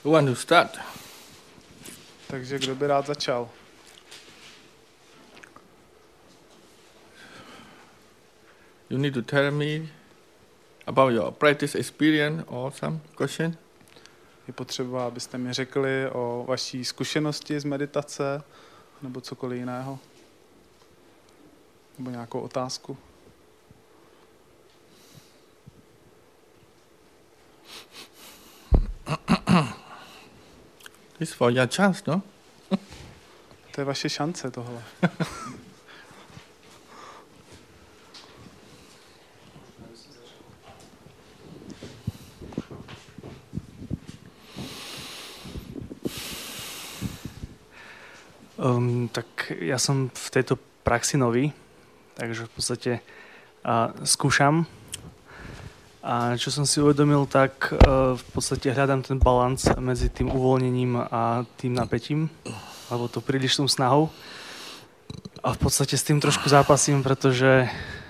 Who want to start? Takže kdo by rád začal? You need to tell me about your practice experience or some question. Je potřeba, abyste mi řekli o vaší zkušenosti z meditace nebo cokoliv jiného. Nebo nějakou otázku. This is for your chance, no? To je vaše šance tohle. Tak ja som v tejto praxi nový, takže v podstate skúšam. A čo som si uvedomil, tak v podstate hľadám ten balans medzi tým uvoľnením a tým napätím, alebo to prílišnou snahou. A v podstate s tým trošku zápasím, pretože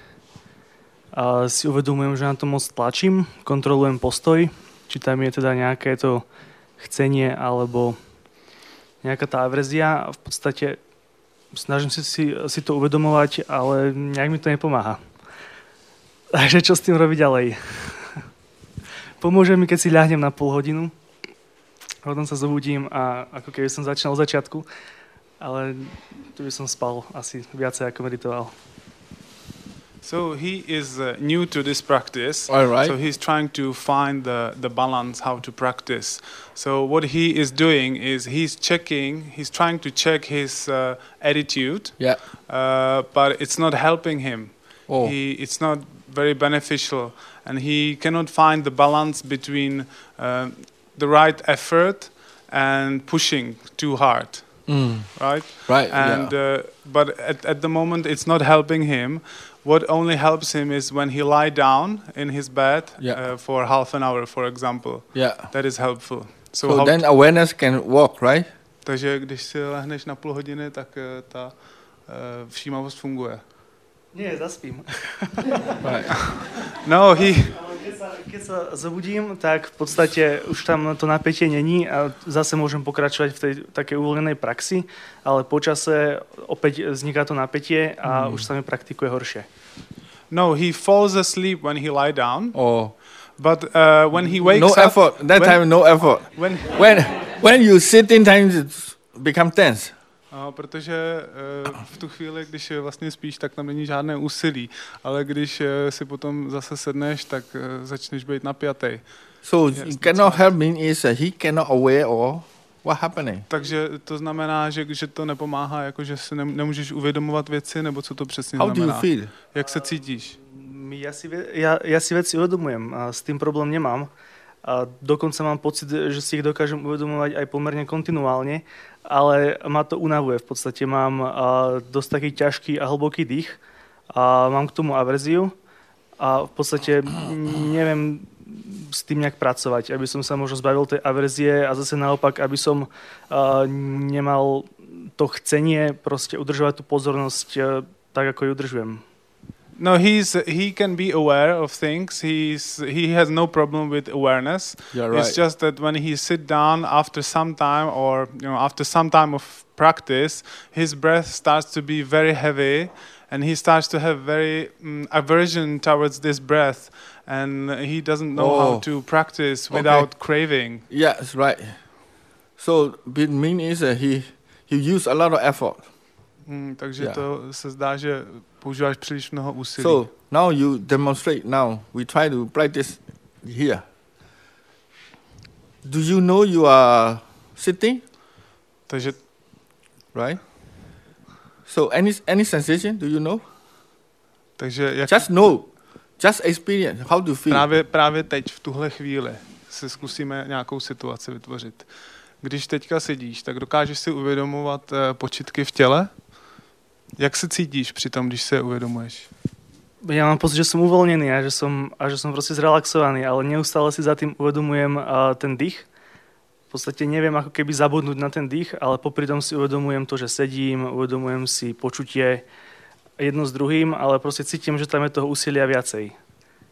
si uvedomujem, že na to moc tlačím, kontrolujem postoj, či tam je teda nejaké to chcenie alebo nejaká tá averzia. V podstate snažím si to uvedomovať, ale nejak mi to nepomáha. Takže čo s tým robiť ďalej? Pomôže mi, keď si ľahnem na pol hodinu, potom sa zobudím a ako keby som začal od začiatku, ale tu by som spal asi viacej ako meditoval. So he is new to this practice. All right. So he's trying to find the balance, how to practice. So what he is doing is he's trying to check his attitude. Yeah. But it's not helping him. Oh. It's not very beneficial, and he cannot find the balance between the right effort and pushing too hard. Right. Right. And but at the moment it's not helping him. What only helps him is when he lie down in his bed for half an hour, for example. Yeah. That is helpful. So then awareness can work, right? Takže když si lehneš na půl hodiny, tak ta všímavost funguje. Nie, zaspím. Right. No, Keď sa zobudím, tak v podstate už tam to napätie není a zase môžem pokračovať v tej takej uvoľnenej praxi, ale po čase opäť vzniká to napätie a už sa mi praktikuje horšie. No, he falls asleep when he lie down. Oh. But when he wakes no up... effort. That time no effort. When you sit in time it become tense. Protože v tu chvíli, když vlastně spíš, tak tam není žádné úsilí, ale když si potom zase sedneš, tak začneš být napjatý. So he cannot help me is he cannot aware or what happening. Takže to znamená, že to nepomáhá, jako že si nemůžeš uvědomovat věci, nebo co to přesně znamená? znamená? How do you feel? Jak se cítíš? Ja si veci uvedomujem a s tým problém nemám. A dokonca mám pocit, že si ich dokážem uvedomovať aj pomerne kontinuálne, ale ma to unavuje. V podstate mám dosť taký ťažký a hlboký dých a mám k tomu averziu a v podstate neviem s tým nejak pracovať, aby som sa možno zbavil tej averzie a zase naopak, aby som nemal to chcenie proste udržovať tú pozornosť tak, ako ju udržujem. No, he can be aware of things. He has no problem with awareness. Yeah, right. It's just that when he sit down after some time, or after some time of practice, his breath starts to be very heavy, and he starts to have very aversion towards this breath, and he doesn't know how to practice without craving. Yes, right. So it means he use a lot of effort. Takže to se zdá, že používáš příliš mnoho úsilí. So now you demonstrate. Now we try to practice here. Do you know you are sitting? Takže, right. So any sensation? Do you know? Takže just know, just experience. How do you feel? Právě teď v tuhle chvíli si zkusíme nějakou situaci vytvořit. Když teďka sedíš, tak dokážeš si uvědomovat počitky v těle? Jak se cítíš při tom, když se uvědomuješ? Ja mám pocit, že som uvoľnený a že som proste zrelaxovaný, ale neustále si za tým uvedomujem ten dých. V podstate neviem ako keby zabudnúť na ten dých, ale popri tom si uvedomujem to, že sedím, uvedomujem si počutie jedno s druhým, ale proste cítim, že tam je toho úsilia viacej.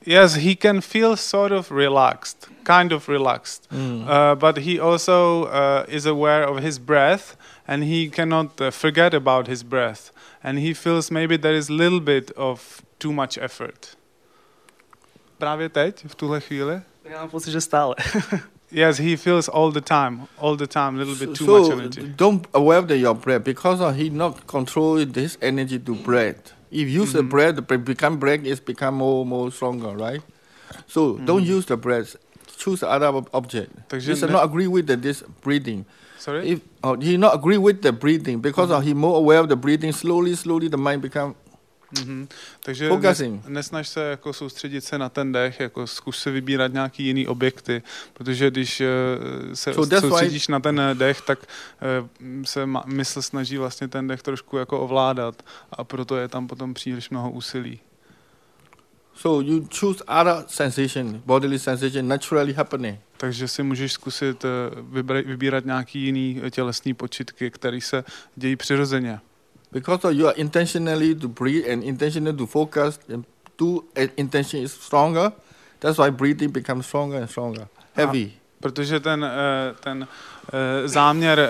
Yes, he can feel sort of relaxed, kind of relaxed, but he also is aware of his breath, and he cannot forget about his breath, and he feels maybe there is a little bit of too much effort. Právě teď, v tuhle chvíli? Ja mám pocit, že stále. Yes, he feels all the time, a little bit too much energy. Don't aware of your breath because he not control this energy to breath. If you use the breath, become breath is become more stronger, right? So don't use the breath. Choose other object. Takže He not agree with this breathing. Sorry? If he not agree with the breathing because he more aware of the breathing. Slowly the mind become. Takže nesnaž se jako soustředit se na ten dech, jako zkus se vybírat nějaký jiný objekty, protože když se soustředíš na ten dech, tak se mysl snaží vlastně ten dech trošku jako ovládat a proto je tam potom příliš mnoho úsilí. So you choose other sensation, bodily sensation naturally happening. Takže si můžeš zkusit vybírat nějaký jiný tělesný počitky, které se dějí přirozeně. Because you are intentionally to breathe and intentionally to focus, and intention is stronger. That's why breathing becomes stronger and stronger, heavy. Protože ten záměr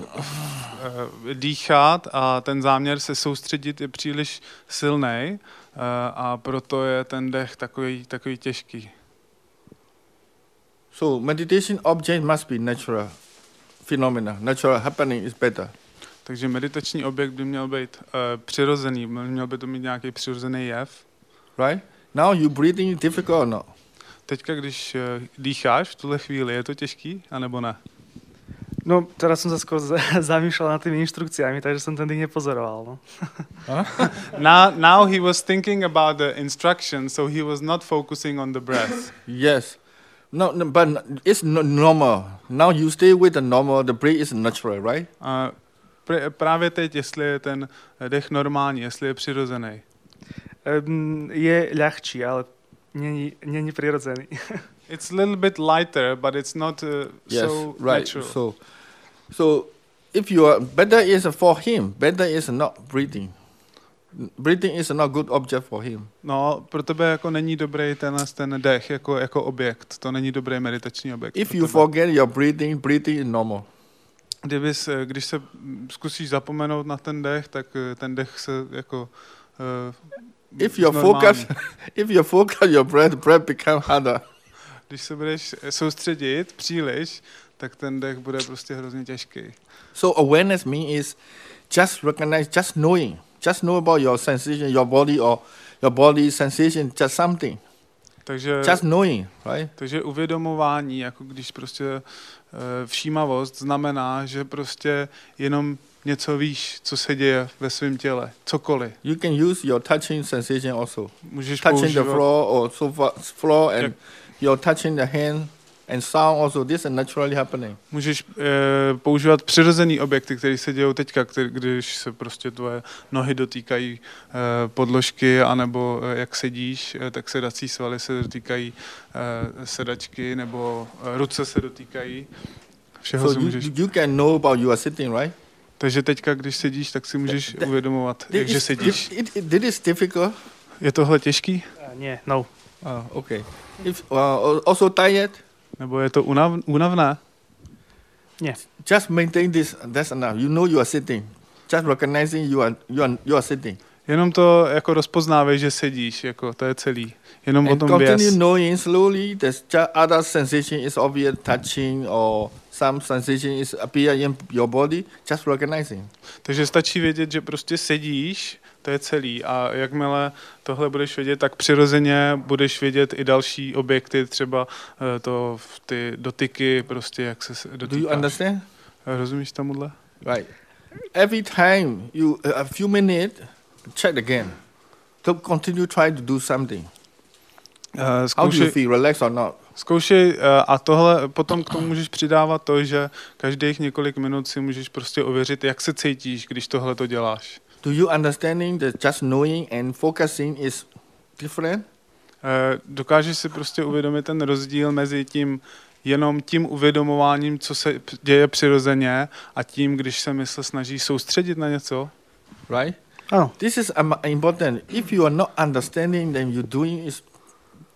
dýchat a ten záměr se soustředit je příliš silný a proto je ten dech takový těžký. So meditation object must be natural phenomena. Natural happening is better. Takže meditační objekt by měl být přirozený, měl by to mít nějaký přirozený jev. Right? Now you breathing difficult or not? Teďka, když dýcháš v tuhle chvíli, je to těžký, anebo ne? No, teraz som sa skôr zamýšľal nad tými inštrukciami, takže som ten dých nepozoroval. No. Now he was thinking about the instructions, so he was not focusing on the breath. Yes. No, but it's normal. Now you stay with the normal, the breath is natural, right? Právě teď, jestli je ten dech normální, jestli je přirozený. Je ľahčí, ale není prirodzený. It's a little bit lighter, but it's not so natural. So if you are better is for him, better is not breathing. Breathing is not good object for him. No, pro tebe jako není dobrý ten dech jako objekt. To není dobrý meditační objekt. If you forget your breathing is normal. Když se zkusíš zapomenout na ten dech, tak ten dech se jako if you focus your breath become harder. Když se budeš soustředit příliš, tak ten dech bude prostě hrozně těžký. So awareness means is just recognize, just knowing. Just know about your sensation, your body or your body sensation, just something. Takže, just knowing, right? Takže uvědomování, jako když prostě všímavost znamená, že prostě jenom něco víš, co se děje ve svém těle, cokoliv. You can use your touching sensation also. Můžeš touching the floor or sofa floor and you're touching the hand and sound also. This is naturally happening. Můžeš používat přirozený objekty, které se dějou teďka, když se prostě tvoje nohy dotýkají podložky, anebo jak sedíš, tak sedací svaly se dotýkají sedačky, nebo ruce se dotýkají. Všeho so you can know about you are sitting, right? Takže teďka, když sedíš, tak si můžeš uvědomovat, že sedíš. This is difficult. Je tohle těžký? Nie, no. Okay. Also tired? Nebo je to únavné? Nie. Just maintain this, that's enough. You know you are sitting. Just recognizing you are sitting. Jenom to jako rozpoznávej, že sedíš, jako to je celý. Jenom o tom věc. Continue knowing slowly. There's just other sensation is obvious, touching or some sensation is appear in your body. Just recognizing. Takže stačí vědět, že prostě sedíš, to je celý. A jakmile tohle budeš vědět, tak přirozeně budeš vědět i další objekty, třeba ty dotyky, prostě jak se dotýkáš. Do you understand? Rozumíš tomuhle? Right. Every time you a few minutes, check again. To continue try to do something. How do you feel, relax or not? Zkoušej a tohle potom k tomu můžeš přidávat to, že každých několik minut si můžeš prostě ověřit, jak se cítíš, když tohle to děláš. Do you understanding that just knowing and focusing is different? Dokážeš si prostě uvědomit ten rozdíl mezi tím jenom tím uvědomováním, co se děje přirozeně, a tím, když se mysl snaží soustředit na něco? Right? This is important. If you are not understanding, then you doing is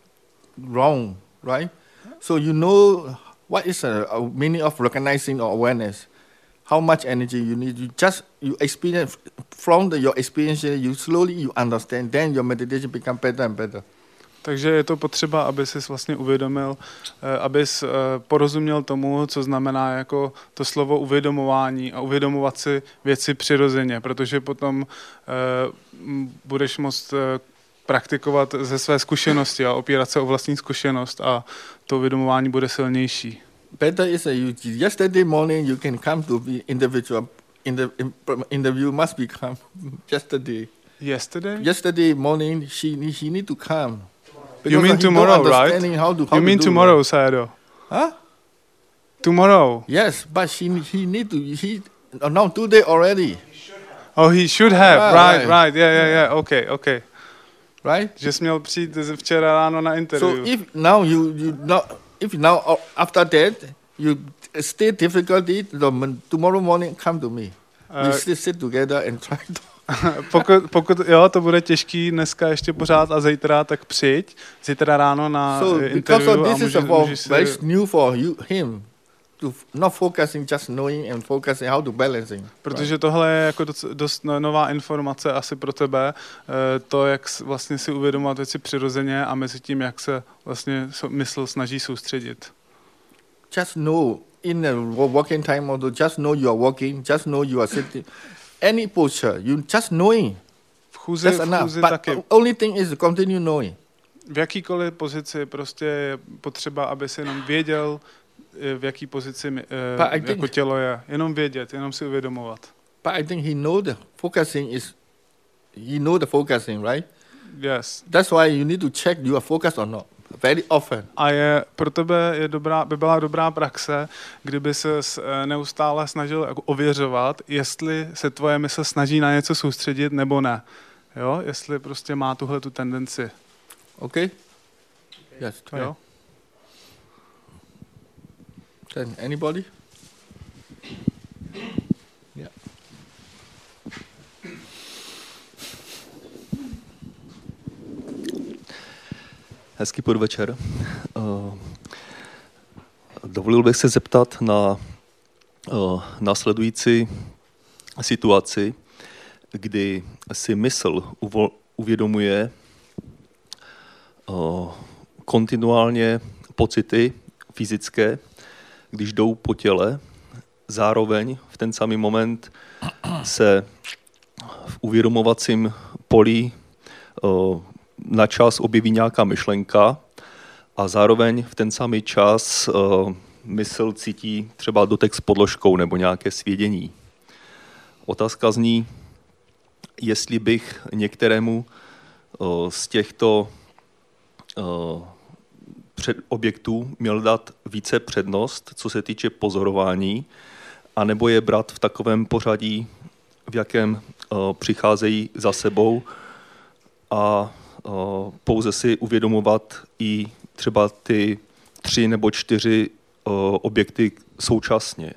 wrong, right? So you know what is a meaning of recognizing or awareness. How much energy you need. You experience from your experience. You slowly understand. Then your meditation become better and better. Takže je to potřeba, aby jsi vlastně uvědomil, abys porozuměl tomu, co znamená jako to slovo uvědomování a uvědomovat si věci přirozeně, protože potom budeš moct praktikovat ze své zkušenosti a opírat se o vlastní zkušenost a to uvědomování bude silnější. Better is yesterday morning you can come to be individual. Interview must become yesterday. Yesterday morning she need to come. You mean tomorrow, right? You mean tomorrow, Sayadaw? Huh? Tomorrow. Yes, but he need to. No, today already. Oh, he should have. Right. Yeah. Okay. Right? Že jsi měl přijít včera ráno na interview. So if now after that you still difficulty, tomorrow morning come to me. We still sit together and try to. pokud jo, to bude těžký dneska ještě pořád a zítra, tak přijď. Zítra ráno na interview a můžeš very new for him to not focusing, just knowing and focusing how to balancing. Protože tohle je jako dost nová informace asi pro tebe, to, jak vlastně si uvědomovat věci přirozeně a mezi tím, jak se vlastně mysl snaží soustředit. Just know in the walking time, or just know you are walking, just know you are sitting. Any posture, you just knowing. V chůzi taky. But only thing is to continue knowing. V jakýkoliv pozici prostě je potřeba, aby si jenom věděl, v jaký pozici jako tělo je. Jenom vědět, jenom si uvědomovat. But I think he know the focusing, right? Yes. That's why you need to check you are focused or not. Very often. A pro tebe by byla dobrá praxe, kdyby se neustále snažil jako ověřovat, jestli se tvoje mysl snaží na něco soustředit nebo ne. Jo? Jestli prostě má tu tendenci. Okay? Yes, try. Jo? Then anybody? Yeah. Hezký podvečer. Dovolil bych se zeptat na následující situaci, kdy si mysl uvědomuje kontinuálně pocity fyzické, když jdou po těle, zároveň v ten samý moment se v uvědomovacím poli na čas objeví nějaká myšlenka a zároveň v ten samý čas mysl cítí třeba dotek s podložkou nebo nějaké svědění. Otázka zní, jestli bych některému z těchto objektů měl dát více přednost, co se týče pozorování, anebo je brát v takovém pořadí, v jakém přicházejí za sebou a pouze si uvědomovat i třeba ty 3 nebo 4 objekty současně.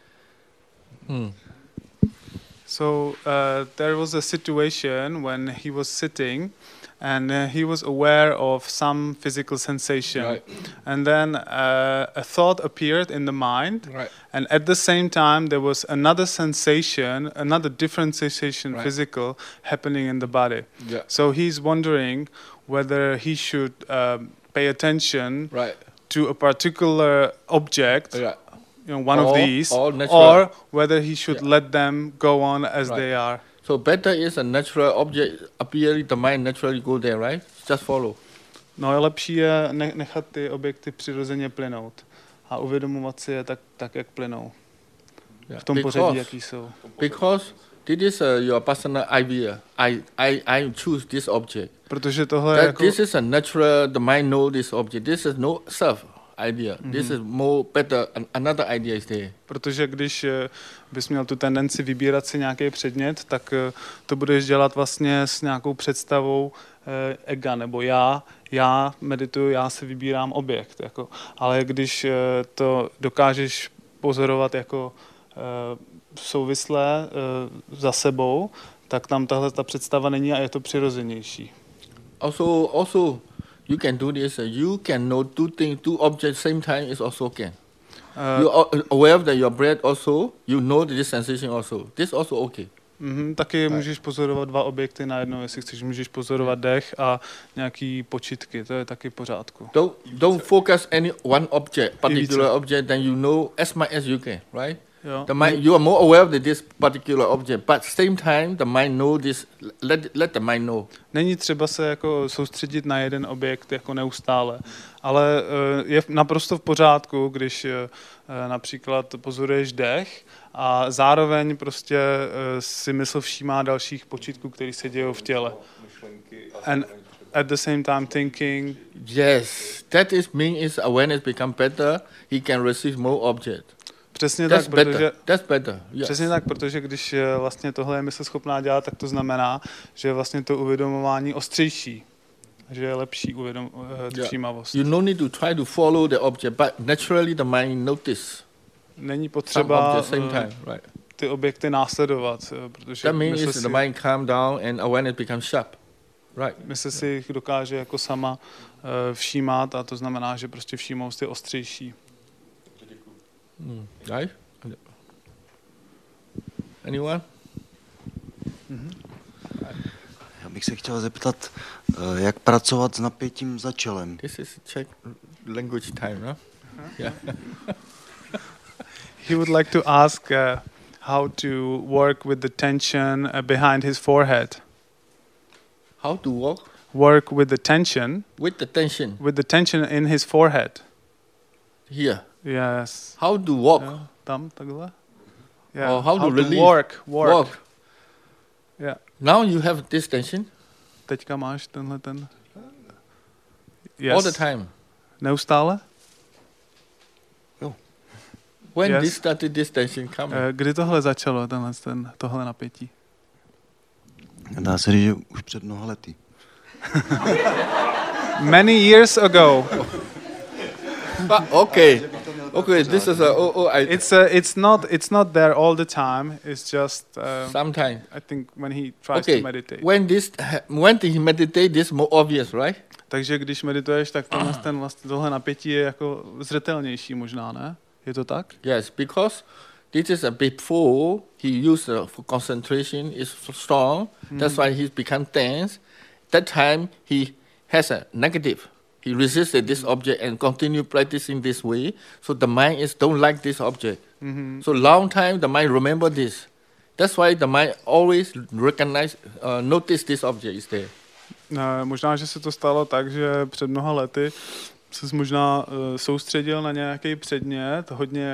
So there was a situation when he was sitting and he was aware of some physical sensation. Right. And then a thought appeared in the mind. Right. And at the same time there was another sensation, another different sensation, right, physical, happening in the body. Yeah. So he's wondering whether he should pay attention, right, to a particular object, yeah, one of these, or whether he should, yeah, let them go on as, right, they are. So better is a natural object appearing, the mind naturally go there, right? Just follow. No, lepší je nechat ty objekty přirozeně plynout a uvědomovat si je tak jak plynou. Yeah. V tom pořadí, jaký jsou. Because this is your personal idea. I choose this object. Protože tohle jako... This is a natural, the mind know this object. This is no self idea. Mm-hmm. This is more better, another idea is there. Protože když bys měl tu tendenci vybírat si nějaký předmět, tak to budeš dělat vlastně s nějakou představou ega, nebo já medituju, já si vybírám objekt. Jako. Ale když to dokážeš pozorovat jako souvislé za sebou, tak tam tahle ta představa není a je to přirozenější. Also you can do this. You can know two objects same time is also can. You are aware of your breath also. You know this sensation also. This also okay. Taky můžeš pozorovat dva objekty najednou, jestli chceš, můžeš pozorovat dech a nějaký počitky, to je taky v pořádku. Don't focus any one object, particular object, then you know as much as you can, right? Jo. The mind, you are more aware of this particular object, but same time the mind know this. Let the mind know. Není třeba se jako soustředit na jeden objekt jako neustále, ale je naprosto v pořádku, když například pozoruješ dech a zároveň prostě si mysl všímá dalších počitků, které se dějí v těle. And at the same time thinking. Yes, that is mean is awareness become better. He can receive more object. Přesně tak, protože, that's better. Yes. Přesně tak, protože když vlastně tohle je mysl schopná dělat, tak to znamená, že je vlastně to uvědomování ostřejší, že je lepší všímavost. You no need to try to follow the object, but naturally the mind notice. Není potřeba same time, right? Ty objekty následovat, protože that means the mind calm down and awareness becomes sharp. Right. Mysl si jich dokáže jako sama všímat a to znamená, že prostě všímavost je ostřejší. Right? Anyone? Já bych se chtěl zeptat, jak pracovat s napětím za čelem. This is Czech language time, no? Yeah. He would like to ask how to work with the tension behind his forehead. How to work? Work with the tension. With the tension. With the tension in his forehead. Here. Yes. How to walk? Tam, takhle. Yeah. Or how to release? Work. Yeah. Now you have this tension. Teďka máš tenhle ten. Yes. All the time. Neustále? When this started, this tension coming? Kdy tohle začalo, tohle napětí? Dá se říct, že už před mnoha lety. Many years ago. Okay, this is it's not there all the time. It's just sometimes. I think when he tries to meditate. When he meditate, this more obvious, right? Takže když medituješ, tak tohle napětí je jako zřetelnější možná, ne? Je to tak? Yes, because this is before he used for concentration is strong. That's why he's become tense. That time he has a negative. He resisted this object and continue practicing this way. So the mind don't like this object. So long time the mind remember this. That's why the mind always notice this object is there. Možná, že se to stalo tak, že před mnoha lety se možná soustředil na nějaký předmět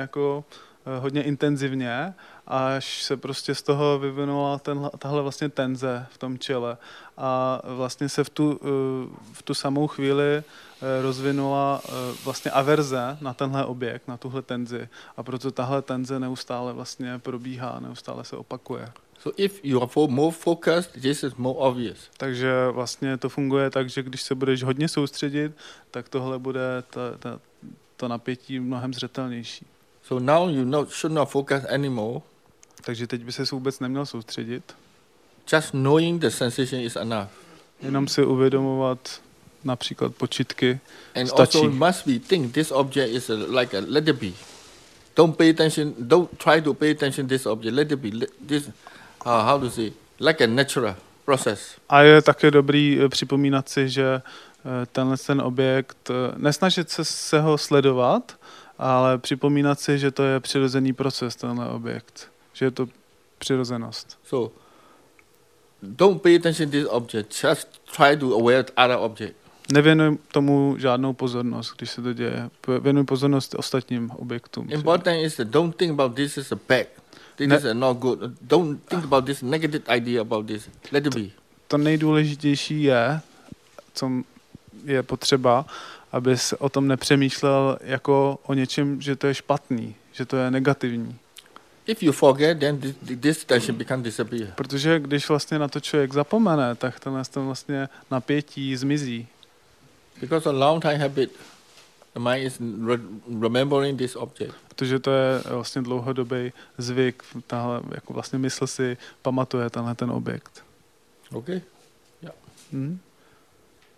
hodně intenzivně, až se prostě z toho vyvinula tahle vlastně tenze v tom čele. A vlastně se v tu samou chvíli rozvinula vlastně averze na tenhle objekt, na tuhle tenzi. A proto tahle tenze neustále vlastně probíhá, neustále se opakuje. So if you are more focused, this is more obvious. Takže vlastně to funguje tak, že když se budeš hodně soustředit, tak tohle bude to napětí mnohem zřetelnější. So now you should not focus anymore. Takže teď by se vůbec neměl soustředit. Just knowing the sensation is enough. Jenom si uvědomovat například počitky. And stačí. also must be think this object is like a let it be. Don't pay attention. Don't try to pay attention this object. Let it be. This how to say like a natural process. A je také dobrý připomínat si, že ten objekt, nesnažit se ho sledovat, ale připomínat si, že to je přirozený proces, tenhle objekt. Že je to přirozenost. So, don't pay attention to this object. Just try to aware other object. Nevěnuj tomu žádnou pozornost, když se to děje. Věnuj pozornost ostatním objektům. Important is that don't think about this as a bad. This is not good. Don't think about this negative idea about this. Let it be. To nejdůležitější je, co je potřeba, abys o tom nepřemýšlel jako o něčem, že to je špatný, že to je negativní. If you forget, then this tension becomes disappear. Protože když vlastně na to člověk zapomene, tak ten vlastně napětí zmizí. Because a long time habit, the mind is remembering this object. Protože to je vlastně dlouhodobý zvyk, tahle, jako vlastně mysl si pamatuje ten objekt. Okay. Yeah.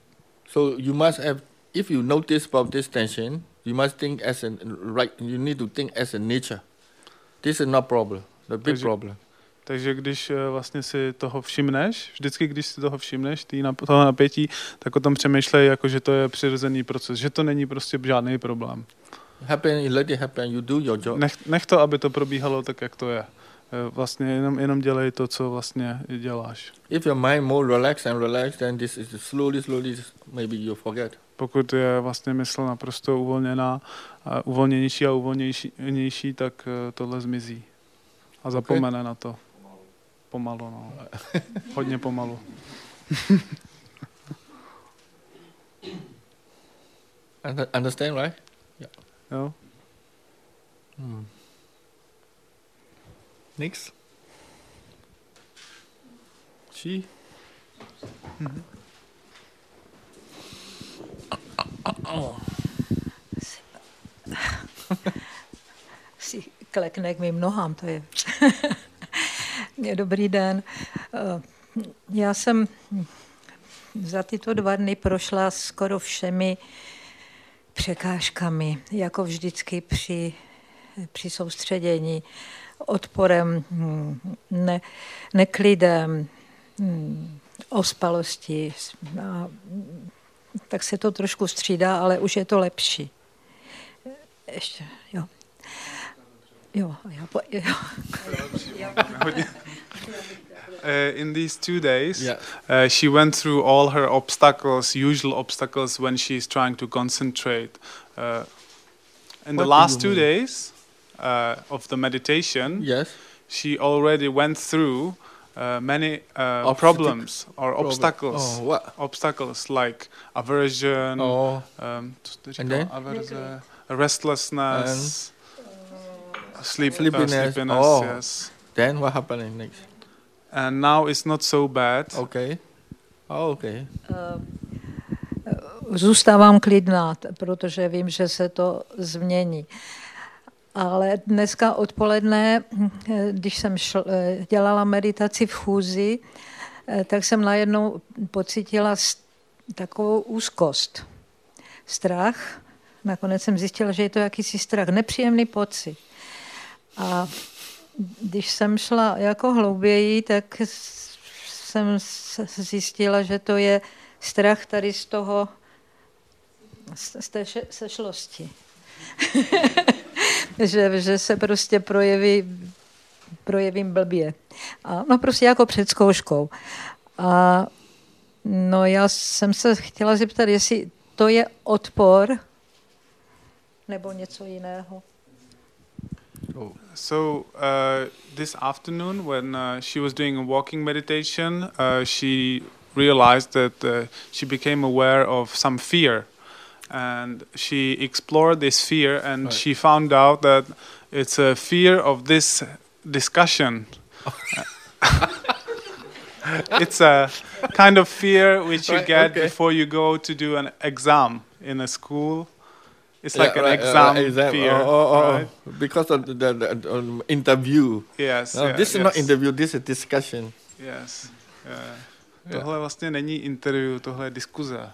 So you must have, if you notice about this tension, you must think as a right. You need to think as a nature. This is not problem. The big problem. Takže když vlastně si toho všimneš, vždycky když si toho všimneš, toho napětí, tak o tom přemýšlej, jako že to je přirozený proces, že to není prostě žádný problém. Happen, let it happen. You do your job. Nech to, aby to probíhalo tak, jak to je. Vlastně jenom dělej to, co vlastně děláš. If your mind more relaxed, then this is slowly, maybe you forget. Pokud je vlastně mysl naprosto uvolněná, uvolněnější a uvolněnější, tak tohle zmizí. A zapomene na to. Pomalu, no. Hodně pomalu. Understand, right? Yeah. Jo. Next. She. Si klekne k mým nohám, to je. Dobrý den. Já jsem za tyto 2 dny prošla skoro všemi překážkami, jako vždycky při soustředění, odporem, neklidem, ospalostí. Tak se to trošku střídá, ale už je to lepší. Ještě, jo. In these 2 days, she went through all her obstacles, usual obstacles when she's trying to concentrate. In the last 2 days of the meditation, she already went through many problems or obstacles. Obstacles like aversion, restlessness, sleepiness. Yes. Then what happened next? And now it's not so bad. Okay. Okay. Zůstávám klidná, protože vím, že se to změní. Ale dneska odpoledne, když jsem dělala meditaci v chůzi, tak jsem najednou pocítila takovou úzkost. Strach. Nakonec jsem zjistila, že je to jakýsi strach, nepříjemný pocit. A když jsem šla jako hlouběji, tak jsem zjistila, že to je strach tady z toho, z té sešlosti. že se prostě projevím blbě. A, no prostě jako před zkouškou. A no já jsem se chtěla zeptat, jestli to je odpor nebo něco jiného. So this afternoon, when she was doing a walking meditation, she realized that she became aware of some fear, and she explored this fear, and she found out that it's a fear of this discussion. It's a kind of fear which you get before you go to do an exam in a school. It's like an exam fear. Right? Because of the interview. Yes. No, this is not interview, this is discussion. Yes. Tohle vlastně není interview, tohle je diskuze.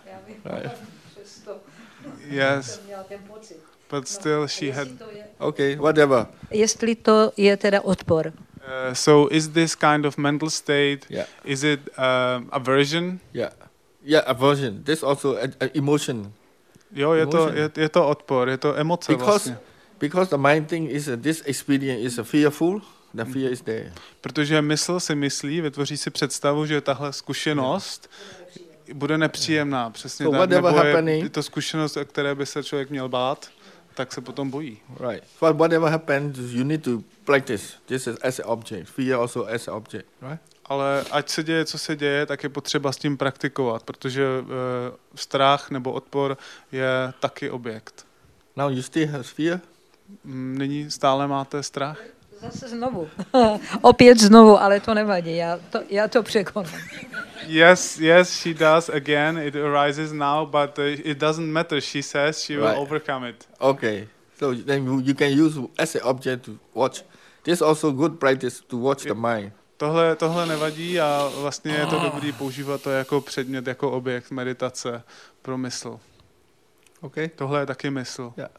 Yes. But still she had... Okay, whatever. Jestli to je teda odpor. So is this kind of mental state, is it aversion? Yeah, aversion. This also a emotion. Jo, je to odpor, je to emoce vlastně. Because the mind thing is this experience is fearful, the fear is there. Protože mysl si myslí, vytvoří si představu, že tahle zkušenost bude nepříjemná, přesně so tak, nebo je to zkušenost, o které by se člověk měl bát, tak se potom bojí. Right. But whatever happens, you need to practice. This is as an object. Fear also as an object, right? Ale ať se děje, co se děje, tak je potřeba s tím praktikovat, protože strach nebo odpor je taky objekt. Now you still have fear? Nyní stále máte strach? Zase znovu. Opět znovu, ale to nevadí, já to překonám. Yes, she does again. It arises now, but it doesn't matter. She says she will overcome it. Okay, so then you can use as an object to watch. This is also good practice to watch the mind. Tohle nevadí a vlastně je to dobrý používat to jako předmět, jako objekt meditace pro mysl. Okay. Tohle je taky mysl. Yeah.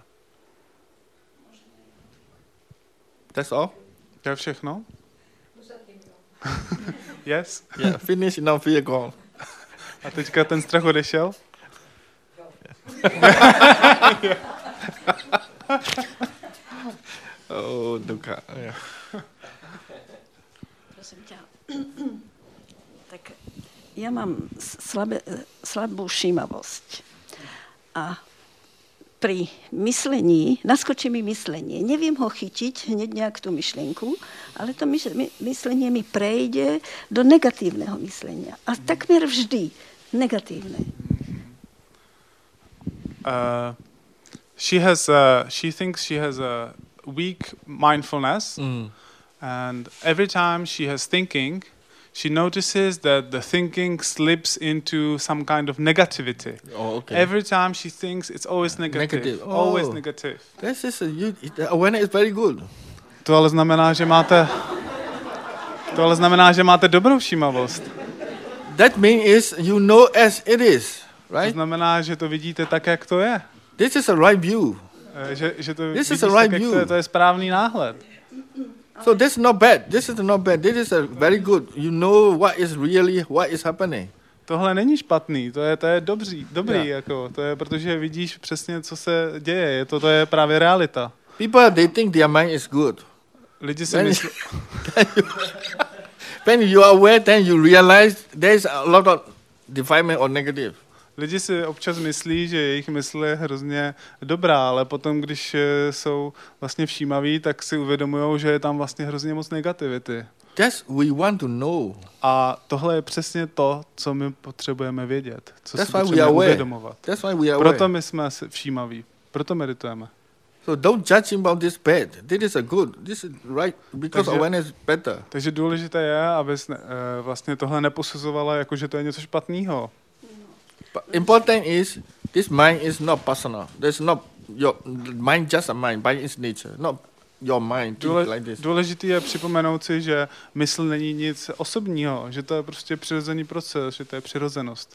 That's all? To je všechno? Yes? Yeah, finish, now fear gone. A teďka ten strach odešel? Oh, dukkha. Yeah. Prosím ťa. Tak ja mám slabú všímavosť. A pri myslení, naskočí mi myslenie. Neviem ho chytiť hneď nejak tú myšlienku, ale to myslenie mi prejde do negatívneho myslenia. A takmer vždy negatívne. She thinks she has a weak mindfulness, and every time she has thinking, she notices that the thinking slips into some kind of negativity. Oh, okay. Every time she thinks, it's always negative. Negative. Oh. Always negative. This is the awareness is very good. To ale znamená, že máte dobrou všímavost. That means you know as it is, To right? znamená, že to vidíte tak, jak to je. This is a right view. Že to This is vidíš the right tak, jak view. to je správný náhled. So this is not bad. This is not bad. This is a very good. You know what is happening. Tohle není špatný, to je dobrý, Yeah. jako, to je, protože vidíš přesně, co se děje, to je právě realita. People, they think their mind is good. Lidi si When, myslí, when you are aware, then you realize there's a lot of defilement or negative. lidi si občas myslí, že jejich mysl je hrozně dobrá, ale potom, když jsou vlastně všímaví, tak si uvědomujou, že je tam vlastně hrozně moc negativity. That's we want to know. A tohle je přesně to, co my potřebujeme vědět, co That's si why we potřebujeme are aware. uvědomovat. That's why we are Proto aware. my jsme všímaví, proto meditujeme. So don't judge him about this bad. This is a good. This is right because Takže- awareness is better. Takže důležité je, aby vlastně tohle neposuzovala, jako že to je něco špatného. But important is this mind is not personal. There's not your mind just a mind by its nature. Not your mind think like this. Důležitý je připomenout si, že mysl není nic osobního, že to je prostě přirozený proces, že to je přirozenost.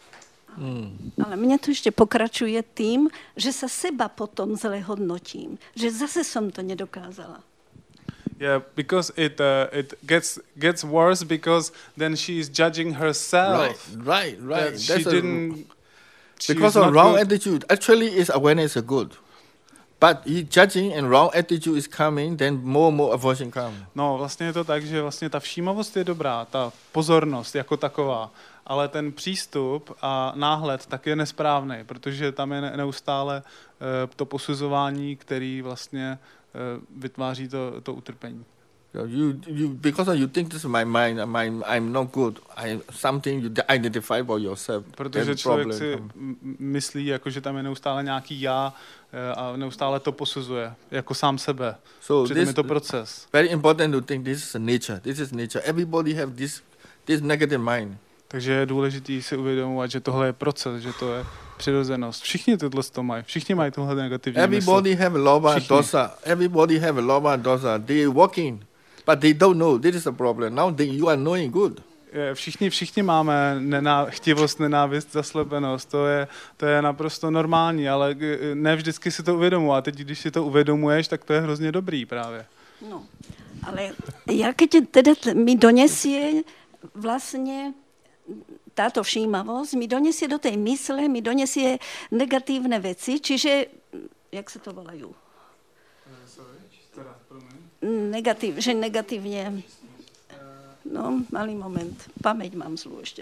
Ale mne to ešte pokračuje tým, že sa seba potom zle hodnotím. Že zase som to nedokázala. Yeah, because it gets worse because then she is judging herself. Right. That she That's a- didn't. she because is of not wrong good. attitude. Actually, is awareness is good. But you judging and wrong attitude is coming, then more and more aversion comes. No, vlastně je to tak, že vlastně ta všímavost je dobrá, ta pozornost jako taková, ale ten přístup a náhled tak je nesprávný, protože tam je neustále to posuzování, který vlastně vytváří to utrpení. So you because you think this is my mind, I'm not good. Something you identify by yourself. Protože That's člověk problem. si myslí, jako, že tam je neustále nějaký já a neustále to posuzuje, jako sám sebe. So Přitom this je to proces. very important to think this is nature. This is nature. Everybody have this negative mind. Takže je důležité si uvědomovat, že tohle je proces, že to je přirozenost. Všichni tohle to mají. Všichni mají tohle negativní mysl. Everybody have lobha Všichni. dosa. Everybody have lobha dosa. They walking, but they don't know. This is a problem. Now you are knowing good. Všichni máme chtivost, nenávist, zaslepenost. To je naprosto normální, ale ne vždycky si to uvědomuji. A teď, když si to uvědomuješ, tak to je hrozně dobrý právě. No, ale ja keď teda mi donesie vlastne táto všímavosť, mi donesie do tej mysle, mi donesie negatívne veci, čiže, jak sa to volajú? Že negatívne. No, malý moment. Pamäť mám zlú ešte.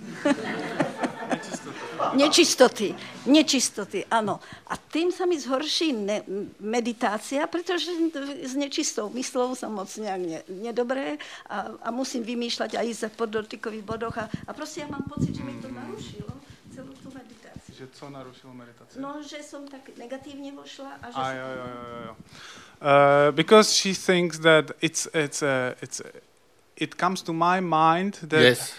Nečistoty, áno. A tým sa mi zhorší meditácia, pretože s nečistou myslou som moc nejak nedobré a musím vymýšľať aj za poddotykových bodoch a proste ja mám pocit, že mi to narušilo celú tú meditáciu. Že co narušilo meditaci? No, že som tak negatívne vošla a že... Jo. Because she thinks that it comes to my mind that Yes.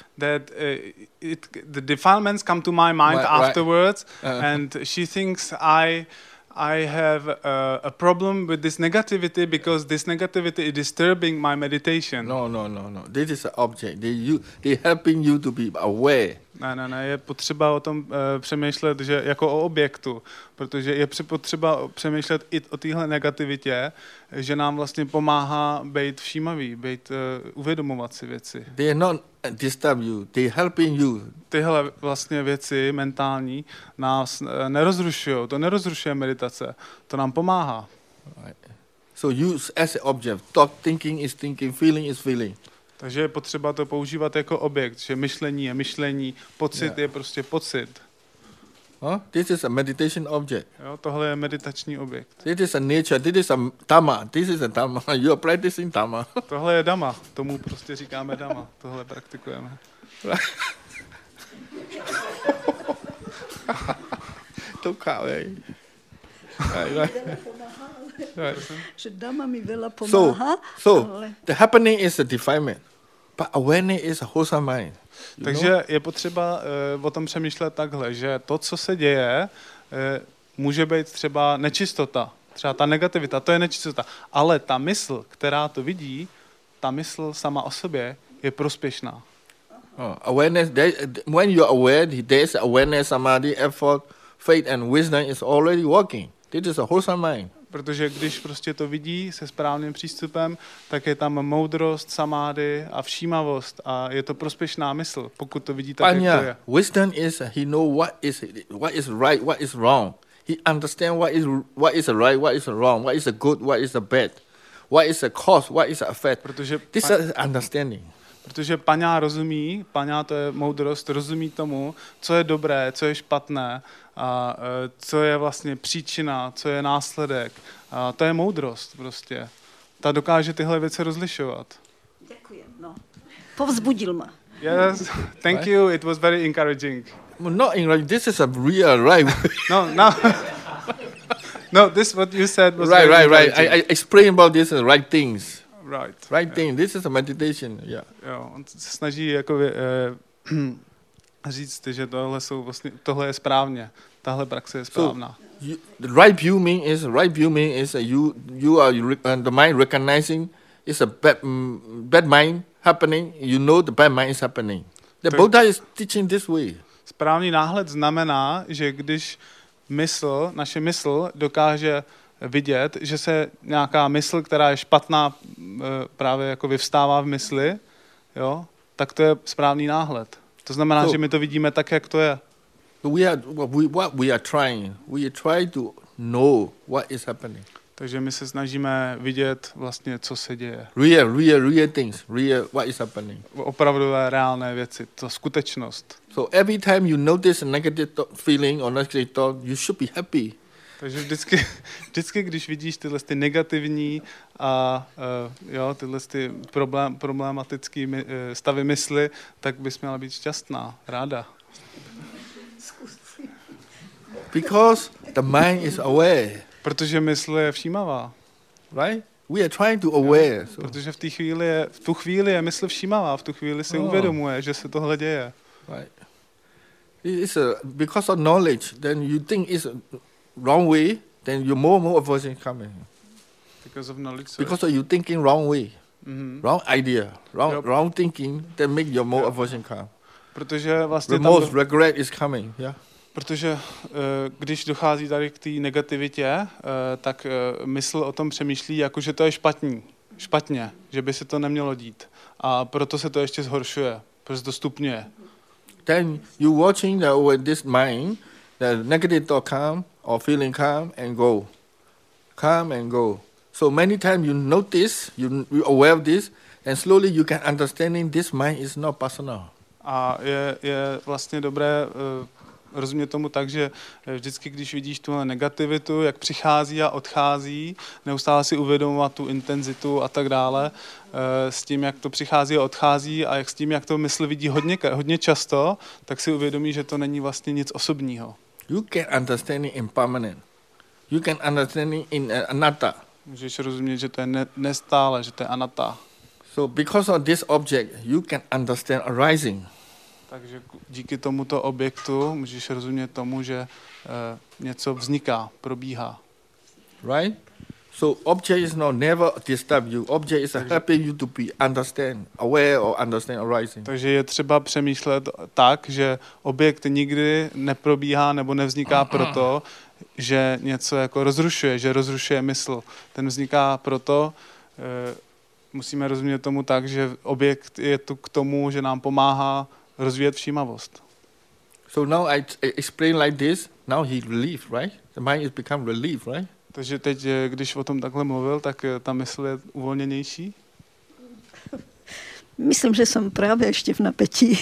the defilements come to my mind Right. afterwards, and she thinks I have a problem with this negativity because this negativity is disturbing my meditation. No. This is an object. They helping you to be aware. Ne, je potřeba o tom přemýšlet, že jako o objektu, protože je potřeba přemýšlet i o téhle negativitě, že nám vlastně pomáhá být všímavý, uvědomovat si věci. They are not disturb you. They helping you. Tyhle vlastně věci mentální nás nerozrušují, to nerozrušuje meditace, to nám pomáhá. Right. So use as an object. Thought, thinking is thinking, feeling is feeling. Takže je potřeba to používat jako objekt, že myšlení je myšlení, pocit je prostě pocit. This is a meditation object. Jo, tohle je meditační objekt. This is a nature. This is a dhamma. This is a dhamma. You are practicing dhamma. Tohle je dhamma. Tomu prostě říkáme dhamma. Tohle praktikujeme. To káve. Že dhamma mi veľa pomáha. So the happening is a defilement, but awareness is a wholesome mind. Takže je potřeba o tom přemýšlet takhle, že to, co se děje, může být třeba nečistota, třeba ta negativita, to je nečistota, ale ta mysl, která to vidí, ta mysl sama o sobě je prospěšná. Awareness, when you are aware, there is awareness, samadhi, effort, faith and wisdom is already working. This is a wholesome mind. Protože když prostě to vidí se správným přístupem, tak je tam moudrost, samády a všímavost a je to prospěšná mysl, pokud to vidí tak, jak to je. Wisdom is he know what is right, what is wrong. He understand what is right, what is wrong, what is a good, what is a bad, what is a cause, what is a effect. This is understanding. Protože paňá rozumí, paňá to je moudrost, rozumí tomu, co je dobré, co je špatné, a co je vlastně příčina, co je následek. A to je moudrost prostě. Ta dokáže tyhle věci rozlišovat. Děkuji, no. Povzbudil mě. Yes, thank you, it was very encouraging. Not encouraging, this is a real right. No, this what you said was right. I explain about this right things. Right thing. This is a meditation. Yeah. Jo, on se snaží jako říct, že tohle je správně. Tahle praxe je správná. So, the right view mean is you are the mind recognizing it's a bad mind happening. You know the bad mind is happening. The Buddha is teaching this way. Správný náhled znamená, že když naše mysl dokáže vidět, že se nějaká mysl, která je špatná, právě jako vyvstává v mysli, jo, tak to je správný náhled. To znamená, že my to vidíme tak, jak to je. We try to know what is happening. Takže my se snažíme vidět vlastně, co se děje. Real things, what is happening. Opravdové, reálné věci, to skutečnost. So every time you notice a negative feeling or negative thought, you should be happy. Takže vždycky, když vidíš tyhle ty negativní a tyhle ty problematické stavy mysli, tak bys měla být šťastná, ráda. Because the mind is aware. Protože mysl je všímavá. Right? We are trying to aware. So. Protože v tu chvíli je mysl všímavá, v tu chvíli si uvědomuje, že se tohle děje. Right. Because of knowledge, then you think it's wrong way, then you more aversion coming. Because of knowledge. Because of you thinking wrong way, wrong idea, wrong thinking, then make your more aversion come. Protože vlastně most regret is coming. Yeah. Protože když dochází tady k té negativitě, tak mysl o tom přemýšlí, jako že to je špatně, že by se to nemělo dít. A proto se to ještě zhoršuje, protože to stupňuje. Then you watching this mind, the negative thought come or feeling come and go. So many times you notice, you aware of this, and slowly you can understanding this mind is not personal. A je vlastně dobré rozumět tomu tak, že vždycky, když vidíš tuhle negativitu, jak přichází a odchází, neustále si uvědomovat tu intenzitu a tak dále, s tím, jak to přichází a odchází a s tím, jak to mysl vidí hodně často, tak si uvědomí, že to není vlastně nic osobního. You can understand it impermanent. You can understand it in anatta. Můžeš rozumět, že to je nestále, že to je anatta. So because of this object, you can understand arising. Takže díky tomuto objektu můžeš rozumět tomu, že něco vzniká, probíhá. Right? So object is not never disturb you. Object is helping you to be understand, aware or understand arising. Takže je třeba přemýšlet tak, že objekt nikdy neprobíhá nebo nevzniká proto, že něco jako rozrušuje, že rozrušuje mysl. Ten vzniká proto, musíme rozumět tomu tak, že objekt je tu k tomu, že nám pomáhá rozvíjet všímavost. So now I explain like this. Now he relieved, right? The mind is become relieved, right? Takže teď, když o tom takhle mluvil, tak ta mysl je uvolněnější? Myslím, že jsem právě ještě v napětí.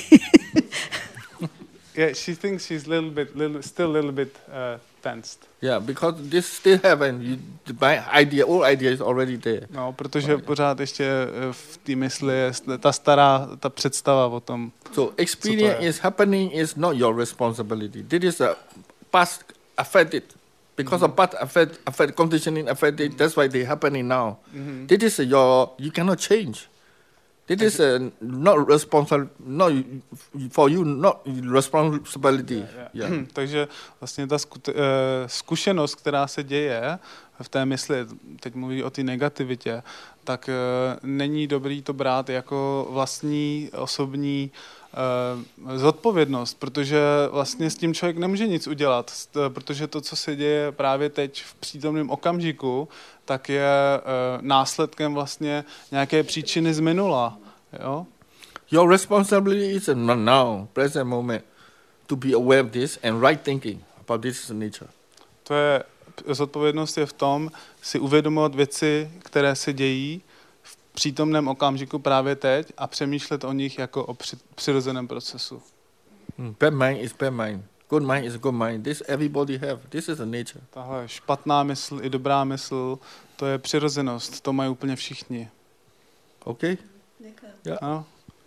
Yeah, she thinks she's still a little bit tensed. Yeah, because this still happen. The idea, all idea is already there. No, protože pořád ještě v té mysli je ta představa o tom. So experience is happening is not your responsibility. This is a past affected. Because of past affect conditioning affected, that's why they happening now. This is you cannot change. This is not responsible, not for you, not responsibility. Yeah. Takže vlastně ta zkušenost, která se děje v té mysli, teď mluví o té negativitě, tak není dobrý to brát jako vlastní osobní zodpovědnost, protože vlastně s tím člověk nemůže nic udělat, protože to, co se děje právě teď v přítomném okamžiku, tak je následkem vlastně nějaké příčiny z minula. Jo? Your responsibility is now, present moment, to be aware of this and right thinking about this nature. To je, zodpovědnost je v tom si uvědomovat věci, které se dějí v přítomném okamžiku právě teď a přemýšlet o nich jako o přirozeném procesu. Bad mind is bad mind. Good mind is good mind. This everybody have. This is the nature. Tahle špatná mysl i dobrá mysl, to je přirozenost. To mají úplně všichni. Okay? Yeah. No?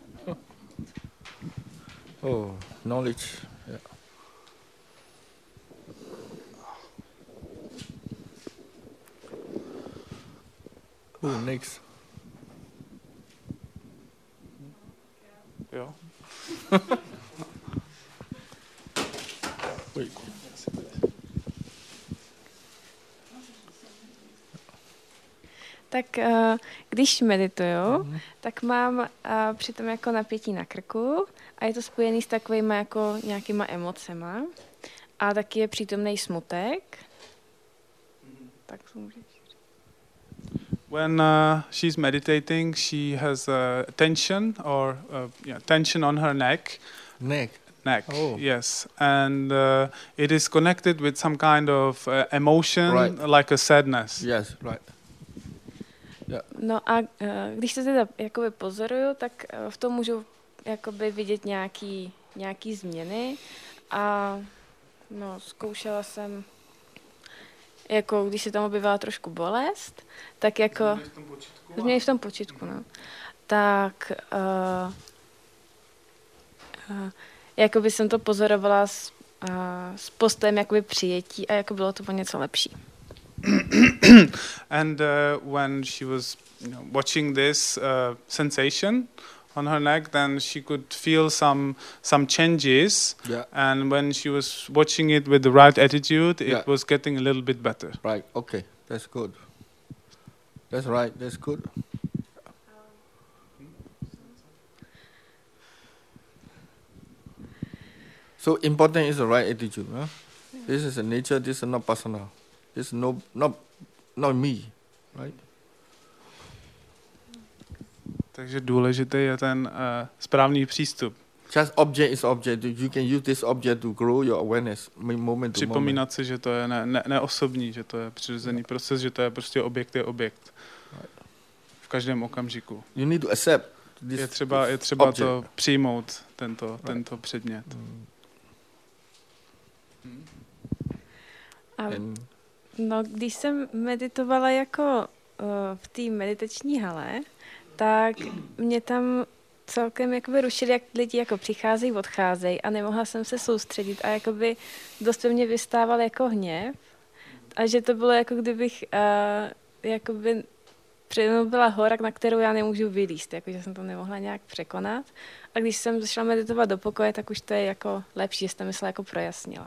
Oh, knowledge. Yeah. Who next? Jo. Wait. Tak když medituju, tak mám přitom jako napětí na krku a je to spojený s takovýma jako nějakýma emocema a taky je přítomný smutek. Tak to můžeš. When she's meditating, she has tension or tension on her neck. Neck, Oh. yes. And it is connected with some kind of emotion, Right. like a sadness. Yes, right. No a když to teda jakoby pozoruju, tak v tom můžu jakoby vidět nějaký změny a no, zkoušela jsem, jako když se tam objevila trošku bolest, tak jako změny v tom počítku, no. Tak jakoby jsem to pozorovala s postojem jakoby přijetí a jako bylo to o něco lepší. And when she was watching this sensation on her neck, then she could feel some changes. Yeah. And when she was watching it with the right attitude, it Yeah. was getting a little bit better. Right. Okay. That's good. That's right. That's good. So important is the right attitude. Huh? This is a nature. This is not personal. This is not me, right? Takže důležitý je ten správný přístup. Just object is object. You can use this object to grow your awareness moment to moment. Připomínat si, že to je neosobní, že to je přirozený proces, že to je prostě objekt v každém okamžiku. You need to accept this. Je třeba to přijmout, tento předmět. No, když jsem meditovala jako v té meditační hale, tak mě tam celkem jakoby rušili, jak lidi jako přicházejí, odcházejí a nemohla jsem se soustředit a jakoby dost ve mně vystával jako hněv a že to bylo jako kdybych jakoby přede mnou byla hora, na kterou já nemůžu vylízt, jakože jsem to nemohla nějak překonat. A když jsem zašla meditovat do pokoje, tak už to je jako lepší, že jsem myslela jako projasnila.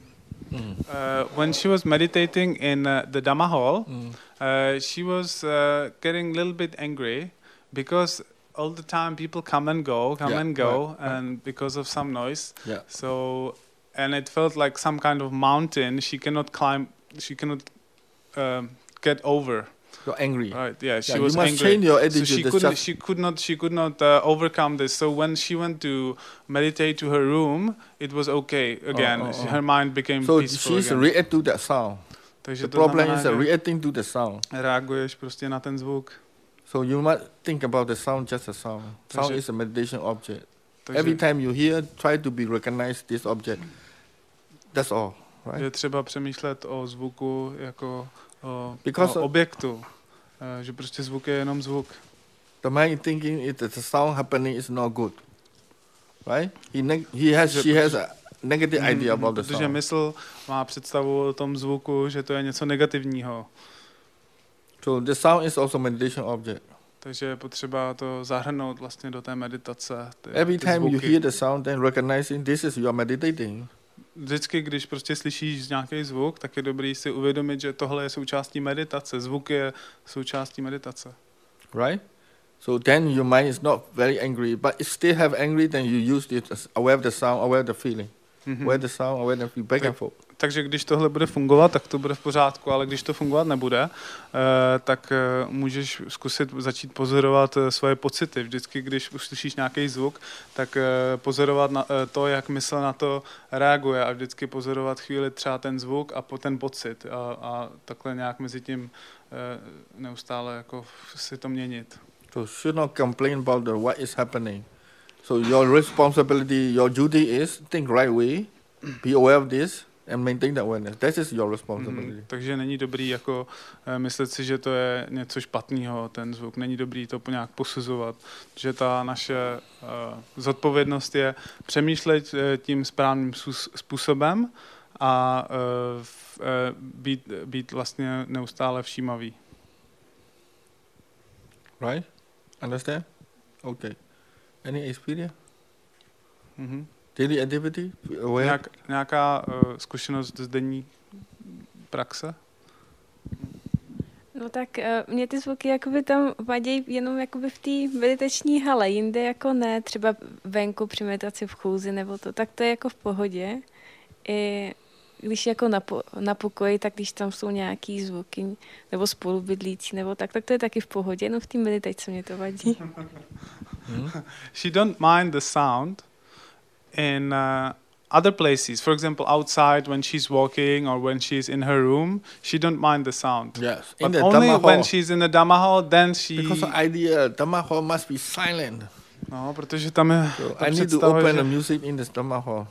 When she was meditating in the Dhamma hall, she was getting a little bit angry because all the time people come and go, and because of some noise. Yeah. So, and it felt like some kind of mountain she cannot climb, she cannot get over. You're angry. Right? Yeah, she Yeah, was you must angry. change your attitude. So she could not overcome this. So when she went to meditate to her room, it was okay again. Her mind became So peaceful she's again. react to that sound. Takže The to problem znamená, is že reacting to the sound. reaguješ prostě na ten zvuk. So you must think about the sound, just a sound. Sound Takže- is a meditation object. Takže Every time you hear, try to be recognize this object. That's all, right? je třeba přemýšlet o zvuku jako Because o objektu. Že prostě zvuk je jenom zvuk. The mind thinking is that the sound happening is not good, right? She has a negative idea about the Protože sound. mysl má představu o tom zvuku, že to je něco negativního. So the sound is also meditation object. Takže je potřeba to zahrnout vlastně do té meditace. Every ty time you zvuky. hear the sound, then recognizing this is you are meditating. Vždycky, když prostě slyšíš nějaký zvuk, tak je dobrý si uvědomit, že tohle je součástí meditace. Zvuk je součástí meditace. Right? So then your mind is not very angry, but it still have angry, then you use it as aware of the sound, aware of the feeling. Aware of the sound, aware of the back and forth. Takže když tohle bude fungovat, tak to bude v pořádku, ale když to fungovat nebude, tak můžeš zkusit začít pozorovat svoje pocity. Vždycky, když uslyšíš nějaký zvuk, tak pozorovat to, jak mysl na to reaguje a vždycky pozorovat chvíli třeba ten zvuk a ten pocit a takhle nějak mezi tím neustále jako si to měnit. So should not complain about what is happening. So your responsibility, your duty is think right way, be aware of this, and maintain that awareness. That is your responsibility. Takže není dobrý jako myslet si, že to je něco špatného, ten zvuk. Není dobrý to nějak posuzovat. Že ta naše zodpovědnost je přemýšlet tím správným způsobem a být vlastně neustále všímavý. Right? Understand? Okay. Any experience? Daily activity? Nějaká zkušenost z denní praxe? No tak mě ty zvuky jakoby tam vadí jenom jakoby v té meditační hale, jinde jako ne, třeba venku při meditaci v chůzi nebo to, tak to je jako v pohodě. I když jako na pokoji, tak když tam jsou nějaký zvuky nebo spolubydlící nebo tak to je taky v pohodě, jenom v té meditaci mě to vadí. She don't mind the sound in other places. For example, outside when she's walking or when she's in her room, she don't mind the sound. Yes. But In the only Dhamma when hall, she's in the Dhamma hall, then she... because the idea, Dhamma hall must be silent. No, protože tam je... So ta I need to představa, open že- the music in the Dhamma hall.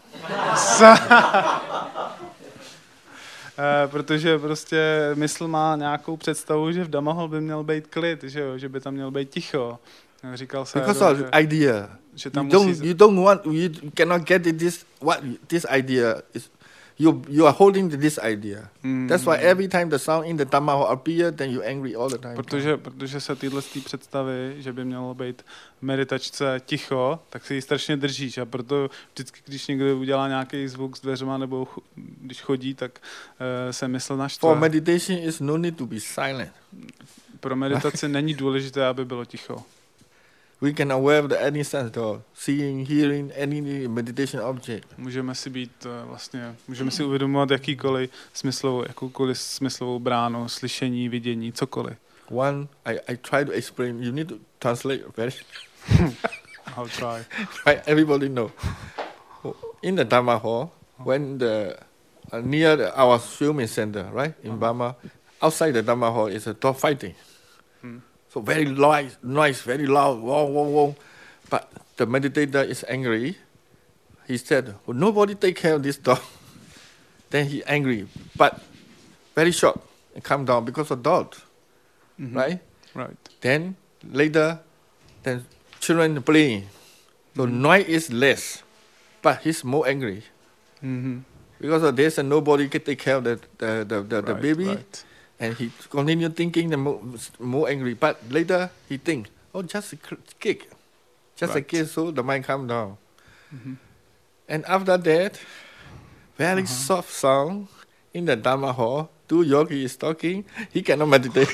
Protože prostě mysl má nějakou představu, že v Dhamma hall by měl být klid, že jo, že by tam měl být ticho. Říkal jsem, Because of idea. že tam You musí... you cannot get it this idea is. You are holding this idea. That's why every time the sound in the Dhamma hall appear, then you're angry all the time. Protože se tyhle představy, že by mělo být v meditačce ticho, tak si ji strašně držíš a proto vždycky, když někdo udělá nějaký zvuk s dveřma nebo když chodí, tak se mysl naštve. For meditation is no need to be silent. Pro meditaci není důležité, aby bylo ticho. We can aware of any sense, seeing, hearing, any meditation object. Můžeme si uvědomovat jakoukoliv smyslovou bránu, slyšení, vidění, cokoliv. One, I try to explain. You need to translate very. I'll try. Right, everybody know. In the Dhamma hall, when near our filming center, right in Burma, outside the Dhamma hall is a dog fighting. So very noise, very loud, wow. But the meditator is angry. He said, well, nobody take care of this dog. Then he angry, but very short and calm down because of dog, right? Right. Then later, then children playing. So noise is less, but he's more angry because of this and nobody can take care of the baby. Right. And he continued thinking the more angry. But later he think, oh, just a kick. Just a kick, so the mind calm down. And after that, very soft sound in the Dharma hall, two yogi is talking, he cannot meditate.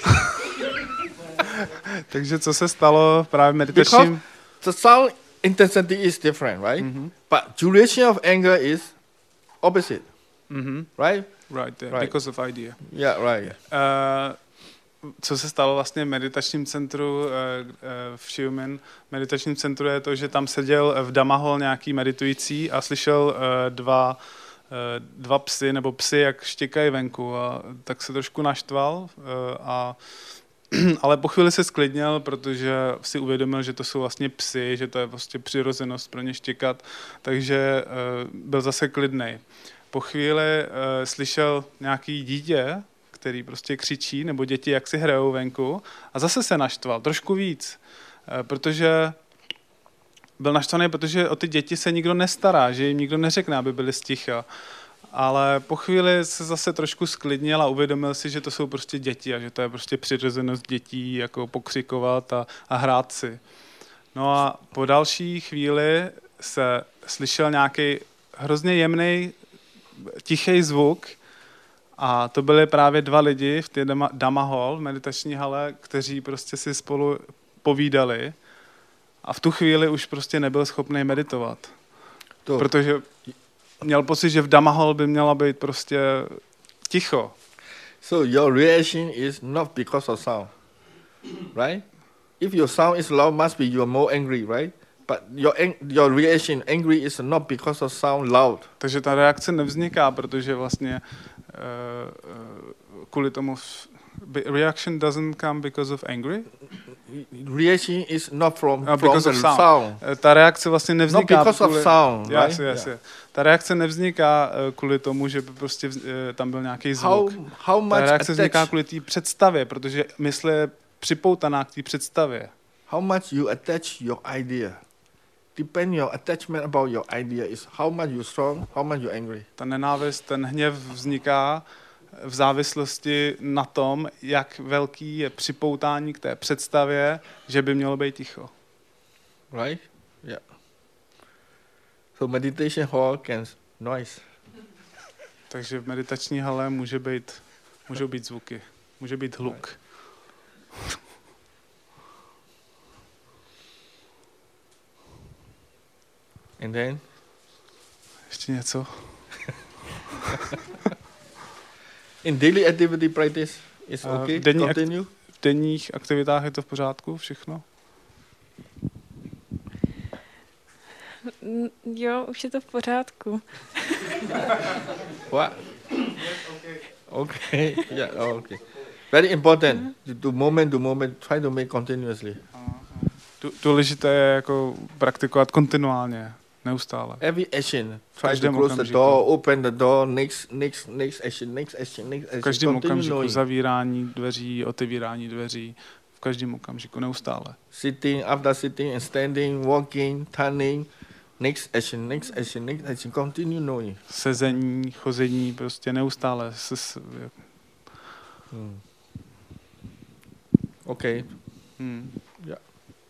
Takže co se stalo právě meditačním? Because the sound intensity is different, right? But duration of anger is opposite, right? Right, yeah, because of idea. Yeah, right. Co se stalo vlastně v meditačním centru v Xiamen? Meditačním centru je to, že tam seděl v Damahol nějaký meditující a slyšel dva psy, nebo psy, jak štěkají venku, a tak se trošku naštval, ale po chvíli se sklidnil, protože si uvědomil, že to jsou vlastně psy, že to je prostě přirozenost pro ně štěkat, takže byl zase klidnej. Po chvíli slyšel nějaký dítě, který prostě křičí, nebo děti, jak si hrajou venku, a zase se naštval, trošku víc, protože byl naštvaný, protože o ty děti se nikdo nestará, že jim nikdo neřekne, aby byli sticha. Ale po chvíli se zase trošku sklidnil a uvědomil si, že to jsou prostě děti a že to je prostě přirozenost dětí, jako pokřikovat a hrát si. No a po další chvíli se slyšel nějaký hrozně jemný, tichý zvuk, a to byly právě dva lidi v té Dhamma Hall, v meditační hale, kteří prostě si spolu povídali, a v tu chvíli už prostě nebyl schopný meditovat. Protože měl pocit, že v Dhamma Hall by měla být prostě ticho. So your reaction is not because of sound, right? If your sound is loud, must be you are more angry, right? But your reaction angry is not because of sound loud. Takže ta reakce nevzniká, protože vlastně kvůli tomu reaction doesn't come because of angry. Reaction is not from because of sound. Ta reakce vlastně nevzniká not because of sound, right? Yes. Ta reakce nevzniká kvůli tomu, že by prostě tam byl nějaký zvuk. How much ta reakce vzniká kvůli té představě, protože mysl je připoutaná k té představě. How much you attach your idea. Depend your attachment about your idea is how much you strong, how much you angry. Ta nenávist, ten hněv vzniká v závislosti na tom, jak velký je připoutání k té představě, že by mělo být ticho. Right? Yeah. So meditation hall can noise. Takže v meditační hale můžou být zvuky, může být hluk. And then? Ještě něco? In daily activity practice is okay? Continue? V denních aktivitách je to v pořádku, všechno? Jo, už je to v pořádku. What? Okay. Yeah, okay. Very important. To moment, try to make continuously. Důležité je jako praktikovat kontinuálně, neustále. Every action, try to close the door, open the door, next action. V každém okamžiku zavírání dveří, otevírání dveří, v každém okamžiku neustále. Sitting, after sitting and standing, walking, turning, next action, continue knowing. Sezení, chození, prostě neustále. Okay. Yeah.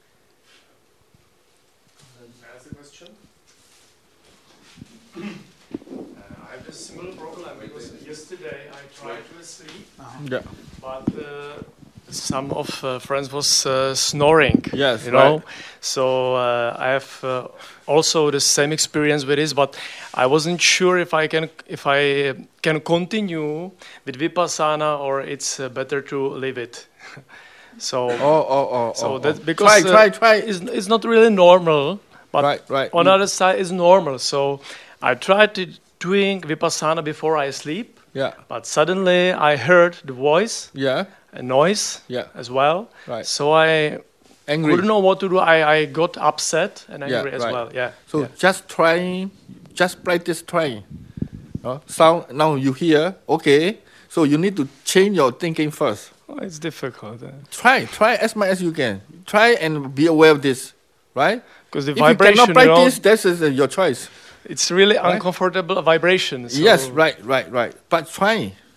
I have a similar problem because yesterday I tried to sleep, but some of friends was snoring. Yes, you know. Right. So I have also the same experience with this, but I wasn't sure if I can continue with vipassana or it's better to leave it. So that because try. It's not really normal, but right. on the other side is normal. So I tried to doing vipassana before I sleep. Yeah. But suddenly I heard the voice. Yeah. A noise. Yeah. As well. Right. So I couldn't know what to do. I got upset and angry as well. Yeah. So just practice trying. Sound now you hear, okay. So you need to change your thinking first. Oh, it's difficult. Try as much as you can. Try and be aware of this, right? Because the if vibration, you cannot practice, this is your choice. It's really uncomfortable vibration. So yes, right. But try.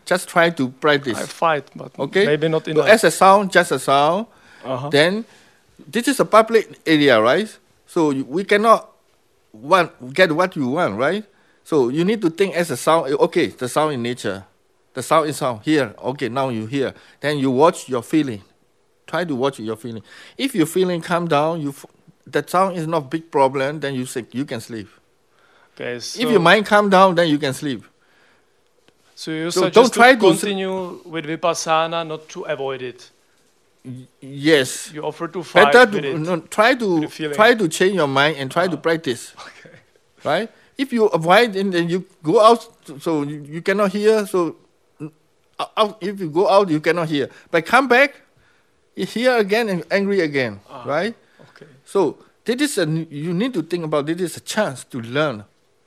Just try to practice. I fight, but Okay? maybe not So enough. as a sound, just a sound. Then this is a public area, right? So we cannot get what you want, right? So you need to think as a sound. Okay, the sound in nature. The sound is sound here. Okay, now you hear. Then you watch your feeling. Try to watch your feeling. If your feeling calm down, that sound is not big problem. Then you can sleep. Okay, so If your mind calm down, then you can sleep. So you So suggest don't try to to continue with vipassana, not to avoid it. Yes. You offer to fight Better with it. try the feeling. to change your mind and try to practice. Okay. Right? If you avoid and then you go out, so you cannot hear. So if you go out, you cannot hear. But come back, you hear again and angry again. Right? Okay. So you need to think about this is a chance to learn.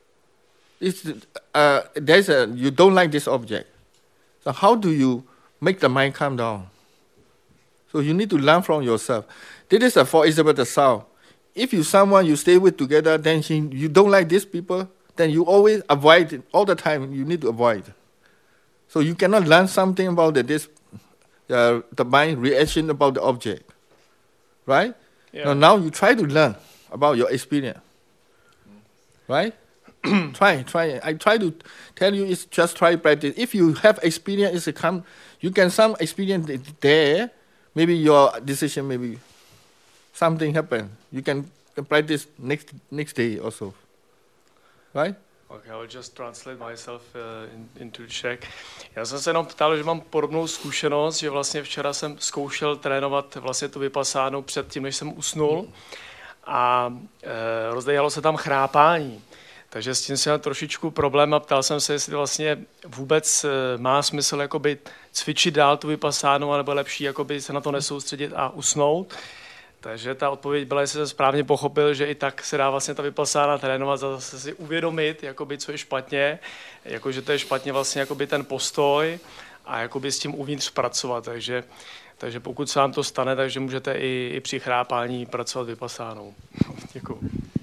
You don't like this object. So how do you make the mind calm down? So you need to learn from yourself. This is, for example, the sound. If someone you stay with together, then you don't like these people, then you always avoid it. All the time. You need to avoid. So you cannot learn something about the mind reaction about the object. Right? Yeah. Now you try to learn about your experience. Right? Try. I try to tell you, it's just try practice. If you have experience, you can some experience there. Maybe your decision, maybe something happen. You can practice next day also. Right? Okay, I'll just translate myself into Czech. Já jsem se jenom ptal, že mám podobnou zkušenost, že vlastně včera jsem zkoušel trénovat vlastně tu vypasánu před tím, než jsem usnul a rozdejalo se tam chrápání. Takže s tím jsem měl trošičku problém a ptal jsem se, jestli vlastně vůbec má smysl jakoby cvičit dál tu vypasánu, anebo lepší jakoby se na to nesoustředit a usnout. Takže ta odpověď byla, jestli jsem správně pochopil, že i tak se dá vlastně ta vypasána trénovat, zase si uvědomit, jakoby, co je špatně, jako, že to je špatně vlastně jakoby ten postoj a jakoby s tím uvnitř pracovat. Takže pokud se vám to stane, takže můžete i při chrápání pracovat vypasánou. Děkuji.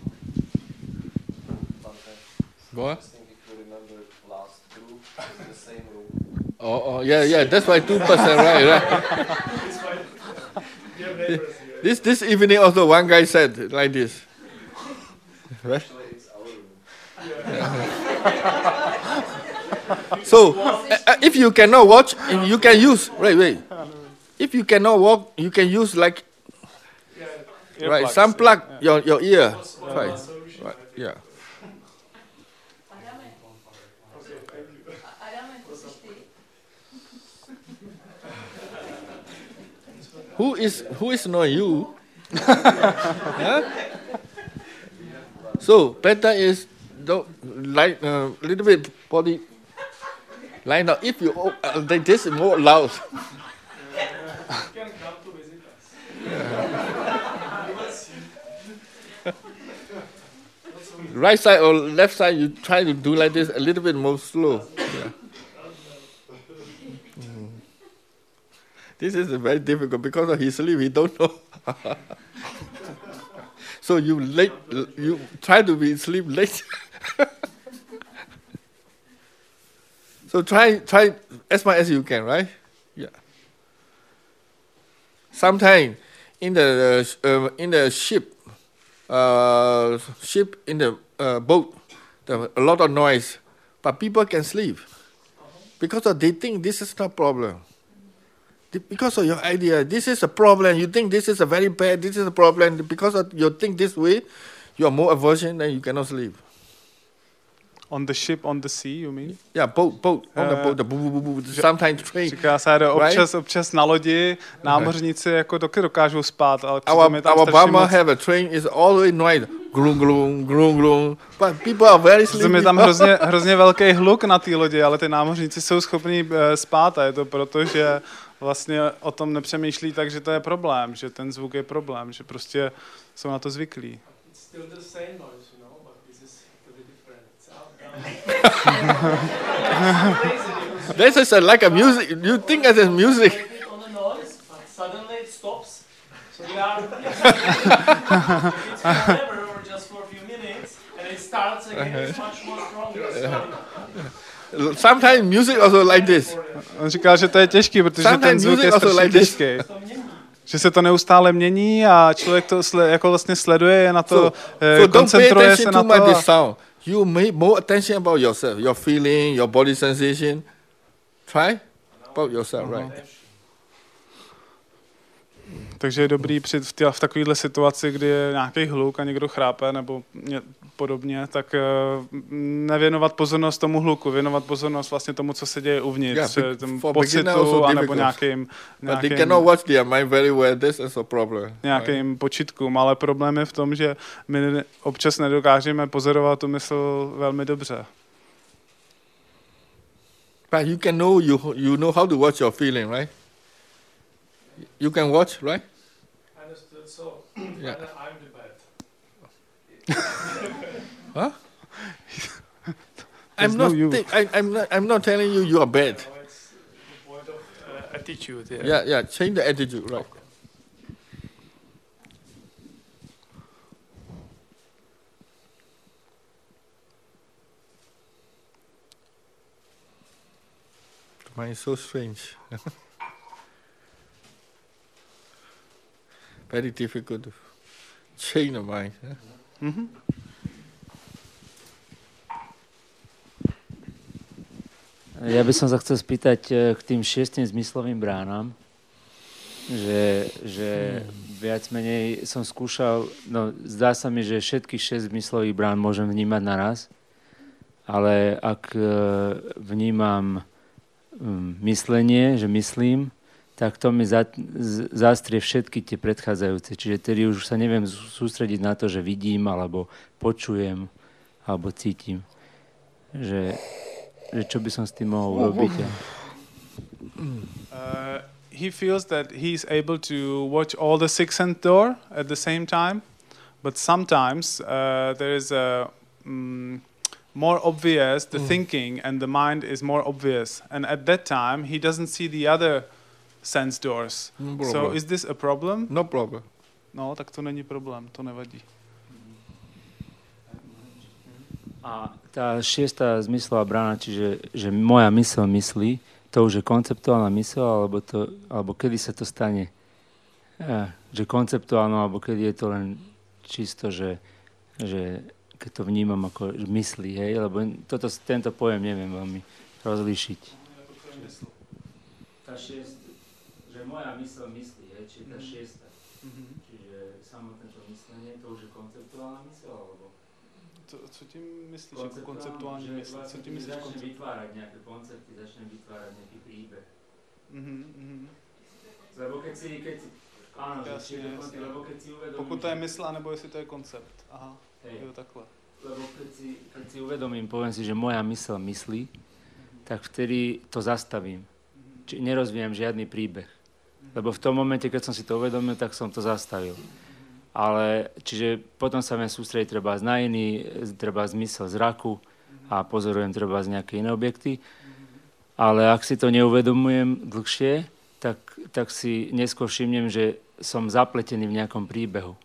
What? Yeah. That's why 2%, right? This evening also one guy said like this. Right? So if you cannot watch, you can use. Wait. If you cannot walk, you can use like right. Some plug your ear. Right. Yeah. Who is not you? Huh? So better is like little bit body line up. If you like this is more loud. Right side or left side, you try to do like this a little bit more slow. Yeah. This is very difficult because of his sleep. He don't know. So you try to be sleep late. So try as much as you can, right? Yeah. Sometimes in the ship in the boat, there a lot of noise, but people can sleep because they think this is not problem. Because of your idea, this is a problem. You think this is a very bad. This is a problem. Because of you think this way, you are more aversion and you cannot sleep. On the ship, on the sea, you mean? Yeah, boat. On the boat, the boo. Sometimes train. Říká se, občas na lodi námořníci jako taky dokážou spát, ale our Burma have a train is always noise, glung. But people are very sleepy. Je tam hrozně velký hluk na té lodi, ale ty námořníci jsou schopní spát a je to proto, že vlastně o tom nepřemýšlí, takže to je problém, že ten zvuk je problém, že prostě jsou na to zvyklí. This is like a music. You think as a music. On the noise, but suddenly it stops. So we are it's forever or just for a few minutes, and it starts again. It's much more stronger. Sometimes music also like this. On říkal, že to je těžký, protože ten zvuk je strašně těžký. Že se to neustále mění a člověk to jako vlastně sleduje na to, koncentruje se na to. You make more attention about yourself, your feeling, your body sensation. Try about yourself, right? Takže je dobrý v takovéhle situaci, kdy je nějaký hluk a někdo chrápe nebo podobně, tak nevěnovat pozornost tomu hluku, věnovat pozornost vlastně tomu, co se děje uvnitř, tomu pocitu anebo nějakým počítkům, ale problém je v tom, že my občas nedokážeme pozorovat tu mysl velmi dobře. But you can know you know how to watch your feeling, right? You can watch, right? Understood. So yeah. I'm the bad. Huh? I'm not telling you are bad. No, it's the point of attitude. Yeah. Change the attitude, right? Mine is so strange. Very difficult to change the mind. Mm-hmm. Ja by som sa chcel spýtať k tým 6 zmyslovým bránam, že viac menej som skúšal, no zdá sa mi, že všetkých 6 zmyslových brán môžem vnímať naraz, ale ak vnímam myslenie, že myslím, tak to mi zastrie všetky tie predchádzajúce. Čiže tedy už sa neviem sústrediť na to, že vidím, alebo počujem, alebo cítim. Že čo by som s tým mohol robiť? He feels that he's able to watch all the 6 sense door at the same time, but sometimes there is a more obvious, the thinking and the mind is more obvious. And at that time, he doesn't see the other sense doors. No so is this a problem? No problem. No, tak to není problém, to nevadí. A tá 6. zmyslová brána, čiže že moja mysl myslí, to už je konceptuálna mysl, alebo kedy sa to stane? Že konceptuálno, alebo kedy je to len čisto, že keď to vnímam ako myslí, hej? Lebo tento pojem neviem veľmi rozlíšiť. Tá 6, že moja mysl myslí, hej? Čiže tá 6. Čiže samotné to myslenie, to už je konceptuálna mysl, alebo? Co tím myslíš jako konceptuální mysl? Co tím myslíš začne vytvárať nejaké koncepty, začne vytvárať nejaký príbeh. Lebo keď si áno, jasne. Lebo keď si uvedomíš... Pokud to je mysl, anebo jestli to je koncept. Aha, jo, takhle. Lebo keď si uvedomím, poviem si, že moja mysl myslí, tak vtedy to zastavím. Či nerozvíjam žiadny príbeh. Lebo v tom momente, keď som si to uvedomil, tak som to zastavil. Ale, čiže potom sa viem sústrediť treba na iný, treba zmysel zraku a pozorujem treba z nejaké iné objekty. Ale ak si to neuvedomujem dlhšie, tak si neskôr všimnem, že som zapletený v nejakom príbehu.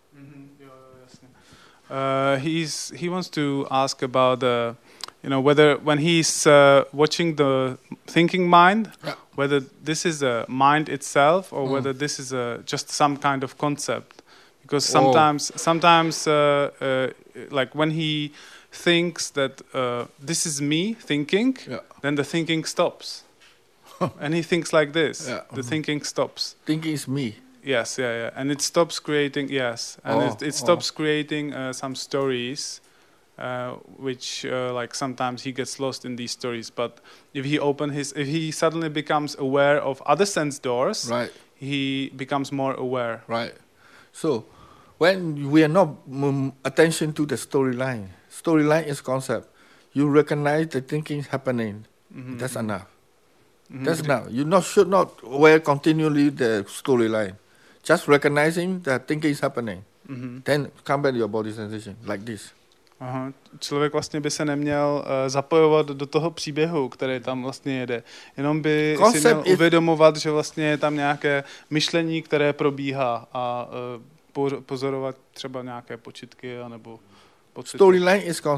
He wants to ask about whether when he's watching the thinking mind, whether this is a mind itself or whether this is just some kind of concept. Because sometimes like when he thinks that this is me thinking, then the thinking stops. And he thinks like this. The thinking stops. Thinking is me. Yes, and it stops creating. And it stops creating some stories, which like sometimes he gets lost in these stories. But if he suddenly becomes aware of other sense doors, he becomes more aware. Right. So when we are not attention to the storyline is concept. You recognize the thinking happening. That's enough. That's enough. You should not aware continually the storyline. Just recognizing that thinking is happening. Then come back to your body sensation like this. Aha. Člověk vlastně by se neměl zapojovat do toho příběhu, který tam vlastně jede. Jenom by si měl uvědomovat, že vlastně je tam nějaké myšlení, které probíhá a pozorovat třeba nějaké počitky anebo pocity. Storyline is concept.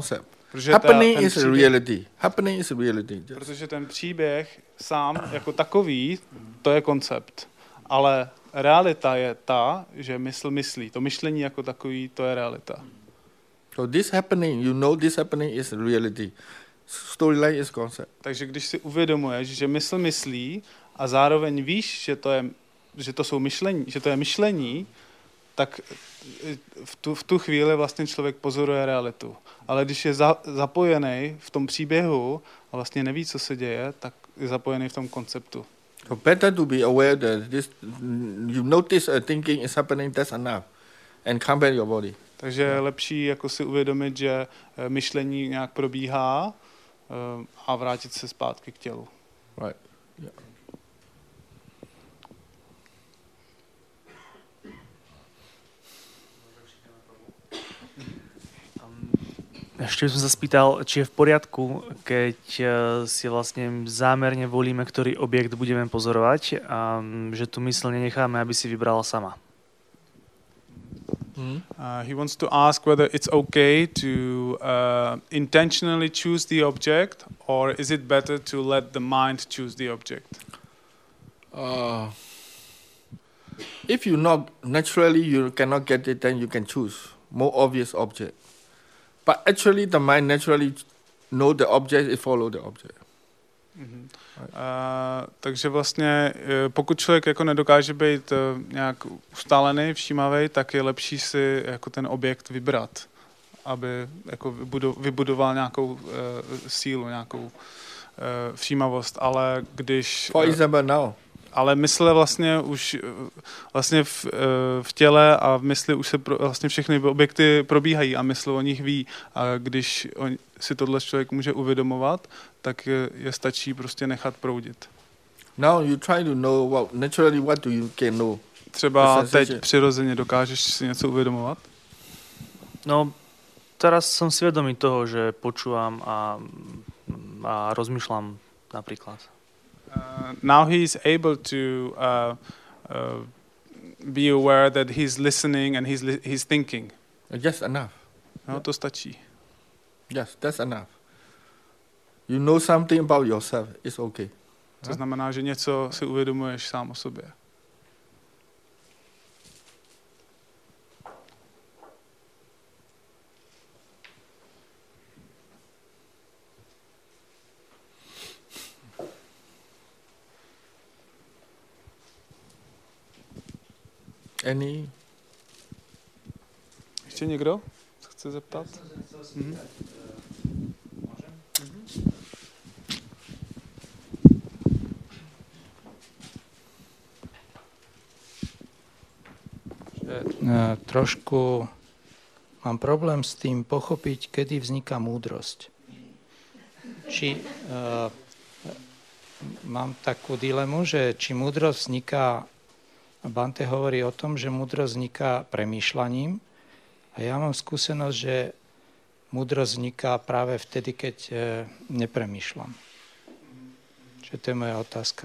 Happening is reality. Happening is reality. Protože ten příběh sám jako takový, to je koncept. Ale realita je ta, že mysl myslí. To myšlení jako takový, to je realita. So this happening, you know this happening is reality. Storyline is concept. Takže když si uvědomuješ, že mysl myslí a zároveň víš, že to je myšlení, tak v tu chvíli vlastně člověk pozoruje realitu. Ale když je zapojený v tom příběhu a vlastně neví, co se děje, tak je zapojený v tom konceptu. So better to be aware that this, you notice a thinking is happening, that's enough. And come back your body. Takže je lepší jako si uvědomit, že myšlení nějak probíhá a vrátit se zpátky k tělu. Right. Yeah. Ešte by som sa spýtal, či je v poriadku, keď si vlastne zámerne volíme, ktorý objekt budeme pozorovať a že tu mysl nenecháme, aby si vybrala sama. He wants to ask whether it's okay to intentionally choose the object, or is it better to let the mind choose the object? If you not naturally you cannot get it, then you can choose more obvious object. But actually, the mind naturally know the object, it follow the object. Mm-hmm. Takže vlastně, pokud člověk jako nedokáže být nějak ustálený, všímavý, tak je lepší si jako ten objekt vybrat, aby jako vybudoval nějakou sílu, nějakou všímavost. Ale když... For example now. Ale mysl vlastně už vlastně v těle a v mysli už se vlastně všechny objekty probíhají a mysl o nich ví. A když si tohle člověk může uvědomovat, tak je stačí prostě nechat proudit. Now you try to know naturally what do you can know. Třeba teď přirozeně dokážeš si něco uvědomovat? No, teraz som si vedomý toho, že počúvam a rozmýšľam napríklad. Now he's able to be aware that he's listening and he's thinking. Just enough. No, to stačí. Yes, that's enough. You know something about yourself, it's okay. To znamená, že něco si uvědomuješ sám o sobě. Any? Ještě někdo se chce zeptat? Trošku mám problém s tým pochopiť, kedy vzniká múdrosť. Či mám takú dilemu, že či múdrosť vzniká, Bhante hovorí o tom, že múdrosť vzniká premýšľaním a ja mám skúsenosť, že múdrosť vzniká práve vtedy, keď nepremýšľam. Čiže to je moja otázka.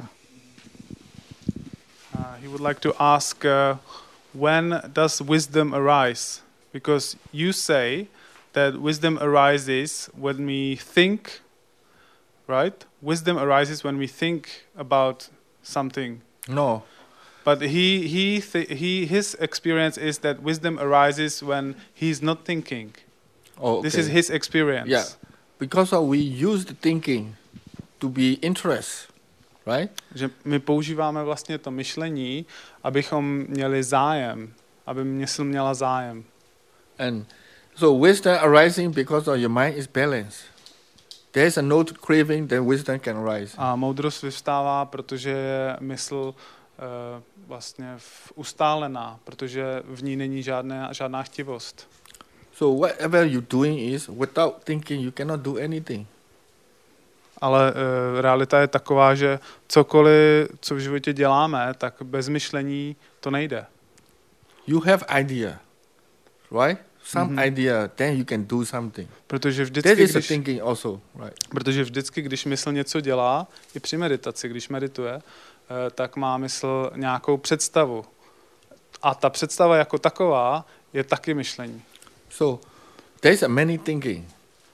He would like to ask when does wisdom arise? Because you say that wisdom arises when we think, right? Wisdom arises when we think about something. No. But his experience is that wisdom arises when he's not thinking. Oh, okay. This is his experience. Yeah, because we use the thinking to be interest, right? Že my používáme vlastně to myšlení, abychom měli zájem, aby mysl měla zájem. And so wisdom arising because of your mind is balanced. There is a no craving, then wisdom can arise. A moudrost vyvstává, protože je mysl vlastně ustálená, protože v ní není žádná chtivost. So whatever you're doing is, without thinking, you cannot do anything. Ale realita je taková, že cokoliv, co v životě děláme, tak bez myšlení to nejde. You have idea, right? Some idea, then you can do something. Protože vždycky, thinking also, right? Protože vždycky, když mysl něco dělá, i při meditaci, když medituje, tak má mysl nějakou představu. A ta představa jako taková je taky myšlení. So there's a many thinking.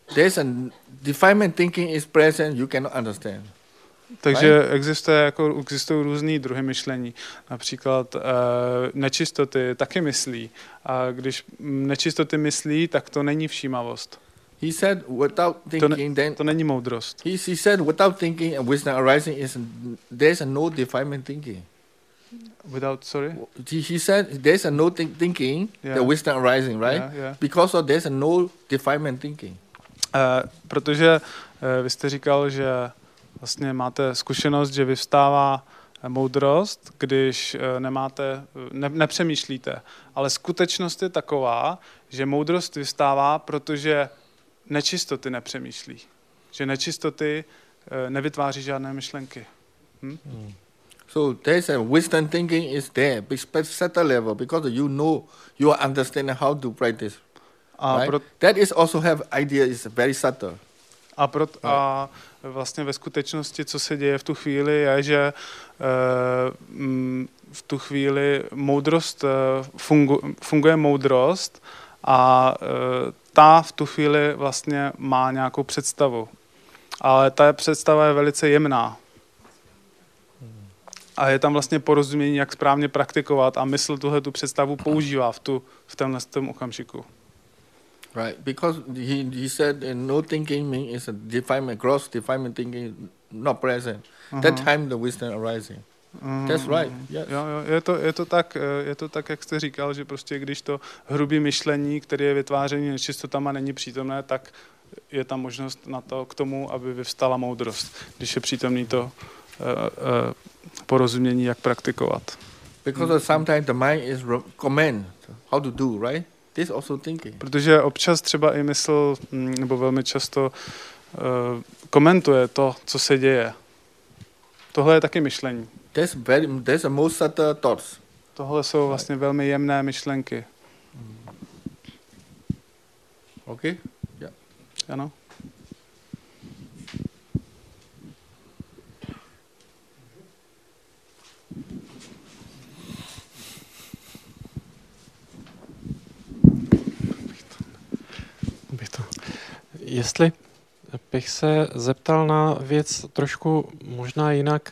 there's a defilement thinking is present, you cannot understand. Takže existují různý druhy myšlení. Například nečistoty taky myslí. A když nečistoty myslí, tak to není všímavost. He said without thinking, to není moudrost. He said without thinking and wisdom arising there's a no defilement thinking. Without, sorry? He said there's a no thinking, the wisdom arising, right? Yeah. Because of there's a no defilement thinking. Protože vy jste říkal, že vlastně máte zkušenost, že vyvstává moudrost, když nepřemýšlíte. Ale skutečnost je taková, že moudrost vyvstává, protože nečistoty nepřemýšlí. Že nečistoty nevytváří žádné myšlenky. So there's a wisdom thinking is there, subtle level, because you know, you are understanding how to practice. Right? That is also have idea is very subtle. A vlastně ve skutečnosti, co se děje v tu chvíli, je, že v tu chvíli moudrost, funguje moudrost a ta v tu chvíli vlastně má nějakou představu. Ale ta představa je velice jemná. A je tam vlastně porozumění, jak správně praktikovat a mysl tu představu používá v tomhle okamžiku. Right, because he said no thinking means is a defilement, gross defilement thinking not present. That time the wisdom arising. That's right. Yes. Jo, je to tak, jak jste říkal, že prostě když to hrubý myšlení, které je vytvářené nečistotama, není přítomné, tak je tam možnost na to k tomu, aby vyvstala moudrost, když je přítomný to porozumění, jak praktikovat. Because sometimes the mind is command how to do, right? This also thinking. Protože občas třeba i mysl, nebo velmi často komentuje to, co se děje. Tohle je taky myšlení. There's a most subtle thoughts. Tohle jsou vlastně velmi jemné myšlenky. Okay? Yeah. Ano. Jestli bych se zeptal na věc trošku možná jinak,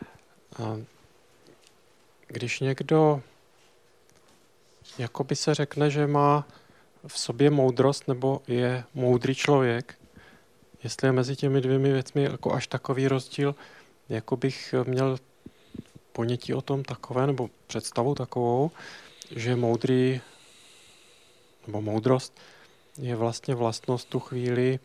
když někdo jakoby se řekne, že má v sobě moudrost nebo je moudrý člověk, jestli je mezi těmi dvěmi věcmi jako až takový rozdíl, jako bych měl ponětí o tom takové, nebo představu takovou, že moudrý nebo moudrost je vlastně vlastnost tu chvíli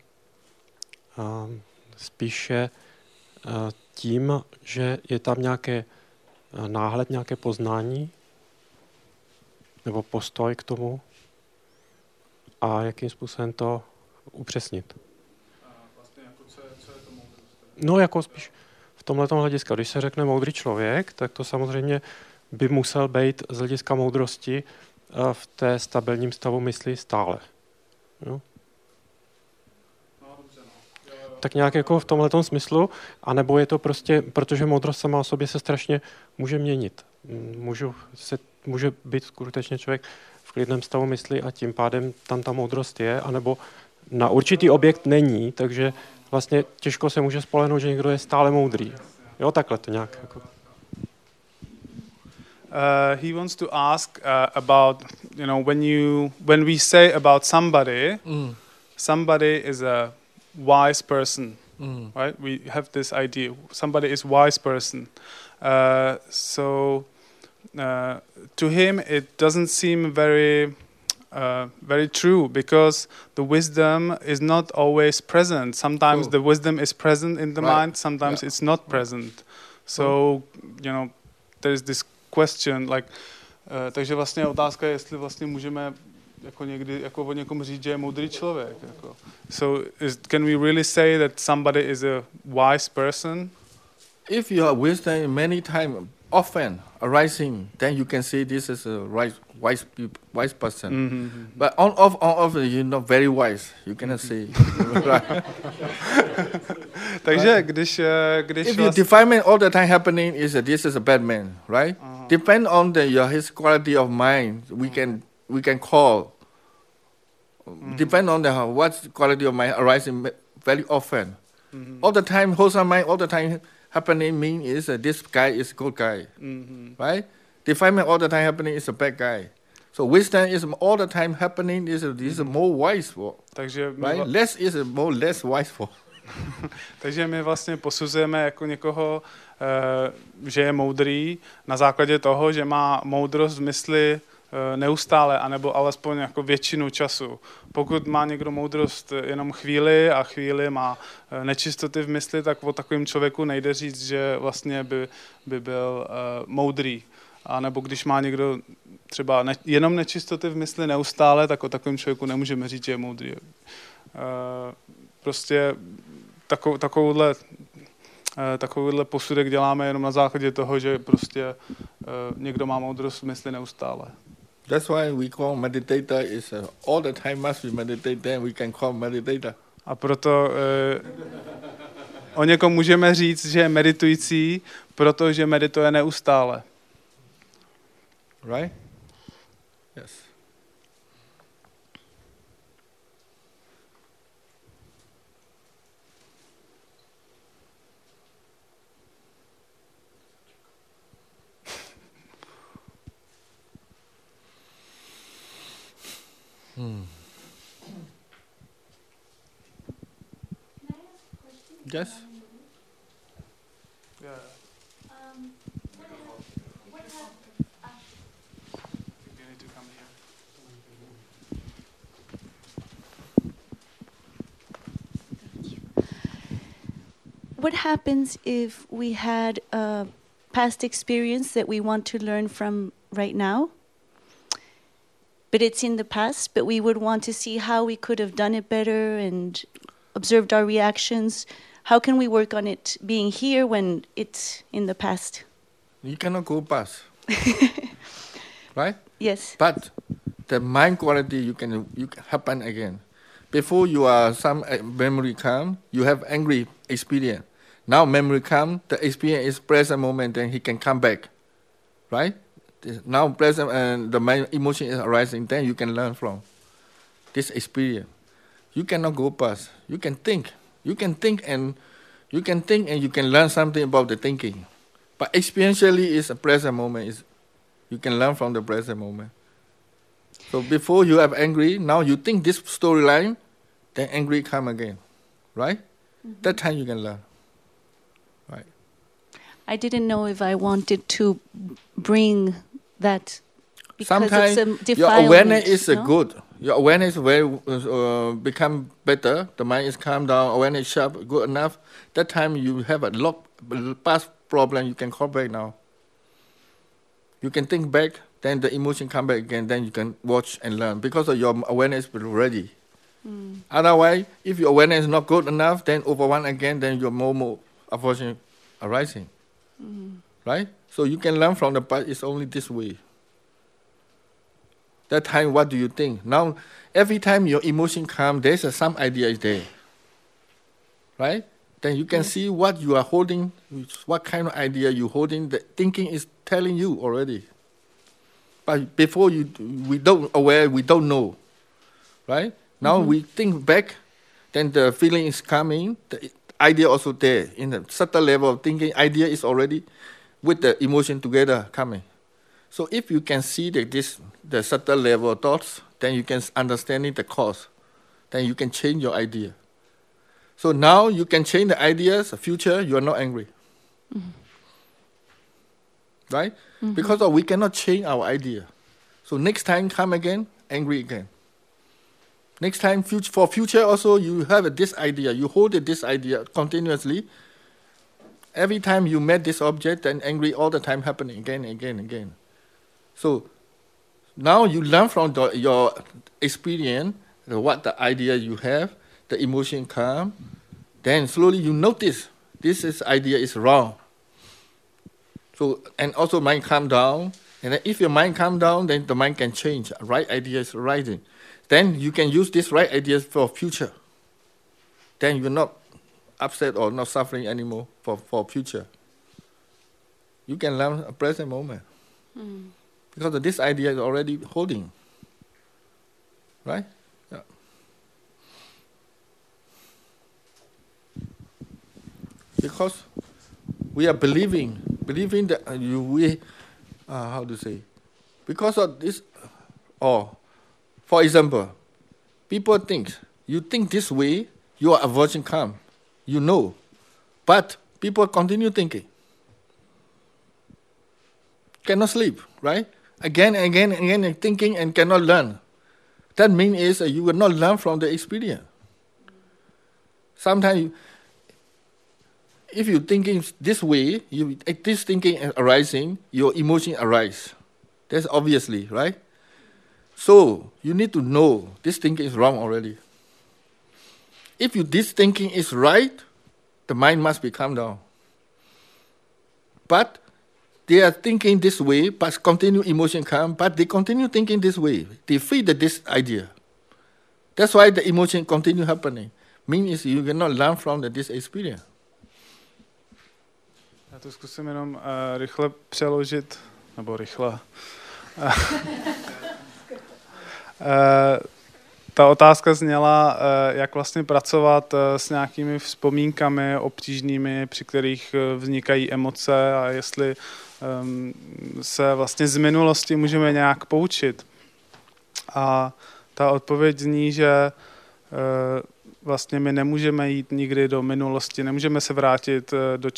spíše tím, že je tam nějaké náhled, nějaké poznání nebo postoj k tomu a jakým způsobem to upřesnit. Vlastně jako co je to moudrost? No jako spíš v tomhletom hlediska. Když se řekne moudrý člověk, tak to samozřejmě by musel být z hlediska moudrosti v té stabilním stavu mysli stále. Jo? Tak nějak jako v tomhletom smyslu, anebo je to prostě, protože moudrost sama o sobě se strašně může měnit. Může být skutečně člověk v klidném stavu mysli a tím pádem tam ta moudrost je, anebo na určitý objekt není, takže vlastně těžko se může spolehnout, že někdo je stále moudrý. Jo, takhle to nějak. Jako. He wants to ask about, when we say about somebody, somebody is a wise person, right? We have this idea. Somebody is wise person. So to him, it doesn't seem very true because the wisdom is not always present. Sometimes the wisdom is present in the mind. Sometimes it's not present. So there's this question, takže vlastně otázka je, jestli vlastně můžeme jako někdy jako o někom říct, že je moudrý člověk. Jako. So can we really say that somebody is a wise person? If your wisdom many times often arising, then you can say this is a wise person. Mm-hmm. But on off, you're not very wise. You cannot say. Takže když if your defilement all the time happening is that this is a bad man, right? Depend on his quality of mind. We can call Depend on the what quality of mind arising very often. All the time, wholesome mind, all the time happening mean is this guy is good guy, right? Defilement all the time happening is a bad guy. So wisdom is all the time happening is more wiseful, right? Less is more less wiseful. Takže my vlastně posuzujeme jako někoho, že je moudrý na základě toho, že má moudrost v mysli neustále, anebo alespoň jako většinu času. Pokud má někdo moudrost jenom chvíli a chvíli má nečistoty v mysli, tak o takovém člověku nejde říct, že vlastně by byl moudrý. A nebo když má někdo třeba jenom nečistoty v mysli neustále, tak o takovém člověku nemůžeme říct, že je moudrý. Prostě takovouhle posudek děláme jenom na základě toho, že prostě někdo má moudrost v mysli neustále. That's why we call meditator is all the time must be meditate, then we can call meditator. A proto o někom můžeme říct, že je meditující, protože medituje neustále. Right? Yes. Yes. Yeah. What happens if we had a past experience that we want to learn from right now? But it's in the past, but we would want to see how we could have done it better and observed our reactions. How can we work on it being here when it's in the past? You cannot go past. Right? Yes. But the mind quality you can happen again. Before you are some memory come, you have angry experience. Now memory come, the experience is present moment, then he can come back. Right? Now present and the mind emotion is arising, then you can learn from this experience. You cannot go past. You can think. You can think and you can learn something about the thinking. But experientially is a present moment. You can learn from the present moment. So before you have angry, now you think this storyline, then angry come again. Right? Mm-hmm. That time you can learn. Right. I didn't know if I wanted to bring that because sometimes it's a defilement, your awareness is no? good. Your awareness will become better. The mind is calm down. Awareness sharp, good enough. That time you have a lot past problem. You can call back now. You can think back. Then the emotion come back again. Then you can watch and learn because of your awareness is ready. Otherwise, if your awareness is not good enough, then overone again. Then your more aversion arising. Right? So you can learn from the past. It's only this way. That time, what do you think? Now, every time your emotion comes, there's some idea is there. Right? Then you can see what you are holding, what kind of idea you're holding. The thinking is telling you already. But before we don't know. Right? Now we think back, then the feeling is coming, the idea also there. In the subtle level of thinking, idea is already with the emotion together coming. So if you can see the subtle level of thoughts, then you can understand the cause. Then you can change your idea. So now you can change the ideas. The future, you are not angry. Right? Because we cannot change our idea. So next time come again, angry again. Next time, for future also, you have this idea. You hold this idea continuously. Every time you met this object, then angry all the time happening again, again, again. So now you learn from your experience, what the idea you have, the emotion come. Then slowly you notice this idea is wrong. So, and also mind calm down. And then if your mind calm down, then the mind can change. Right idea is rising. Then you can use this right ideas for future. Then you're not upset or not suffering anymore for future. You can learn a present moment. Because this idea is already holding. Right? Yeah. because we are believing that how to say, because of this, for example, people think, you think this way, your aversion come, you know, but people continue thinking. Cannot sleep, right? Again and again and again thinking and cannot learn. That means is you will not learn from the experience. Sometimes, if you thinking this way, this thinking is arising, your emotion arise. That's obviously, right? So, you need to know this thinking is wrong already. If this thinking is right, the mind must be calmed down. But they are thinking this way, but continue emotion come, but they continue thinking this way. They feed this idea. That's why the emotion continue happening. Means you cannot learn from this experience. Já to zkusím jenom rychle přeložit, nebo rychle. Ta otázka zněla, jak vlastně pracovat s nějakými vzpomínkami obtížnými, při kterých vznikají emoce a jestli se vlastně z minulosti můžeme nějak poučit. A ta odpověď zní, že vlastně my nemůžeme jít nikdy do minulosti, nemůžeme se vrátit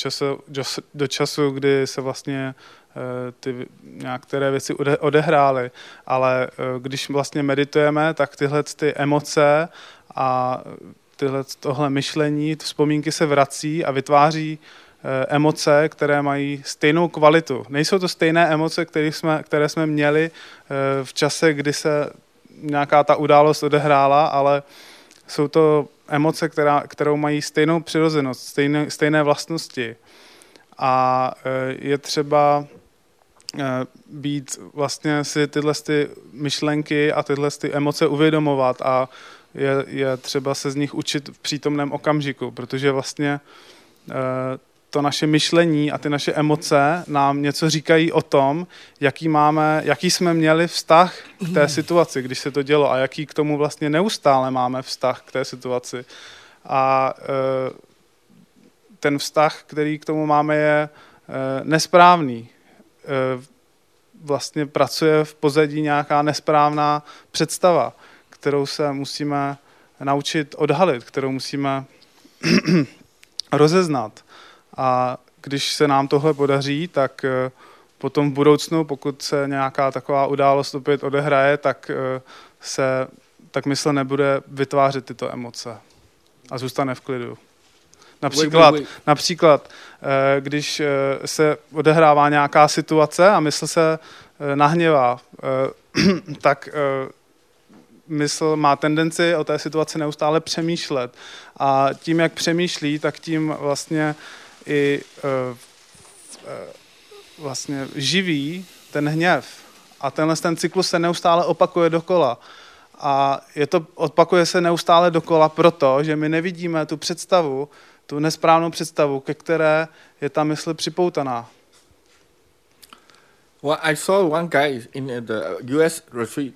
do času, kdy se vlastně ty některé věci odehrály, ale když vlastně meditujeme, tak tyhle ty emoce a tohle myšlení, vzpomínky se vrací a vytváří emoce, které mají stejnou kvalitu. Nejsou to stejné emoce, které jsme měli v čase, kdy se nějaká ta událost odehrála, ale jsou to emoce, kterou mají stejnou přirozenost, stejné vlastnosti. A je třeba být vlastně si tyhle ty myšlenky a tyhle ty emoce uvědomovat a je třeba se z nich učit v přítomném okamžiku, protože vlastně to naše myšlení a ty naše emoce nám něco říkají o tom, jaký jsme měli vztah k té situaci, když se to dělo a jaký k tomu vlastně neustále máme vztah k té situaci. A ten vztah, který k tomu máme, je nesprávný. Vlastně pracuje v pozadí nějaká nesprávná představa, kterou se musíme naučit odhalit, kterou musíme rozeznat. A když se nám tohle podaří, tak potom v budoucnu, pokud se nějaká taková událost opět odehraje, tak mysl nebude vytvářet tyto emoce a zůstane v klidu. Například, když se odehrává nějaká situace a mysl se nahněvá, tak mysl má tendenci o té situaci neustále přemýšlet. A tím, jak přemýšlí, tak tím vlastně i vlastně živí ten hněv. A ten cyklus se neustále opakuje dokola. A opakuje se neustále dokola proto, že my nevidíme tu představu, tu nesprávnou představu, ke které je ta mysl připoutaná. Well, I saw one guy in the US retreat.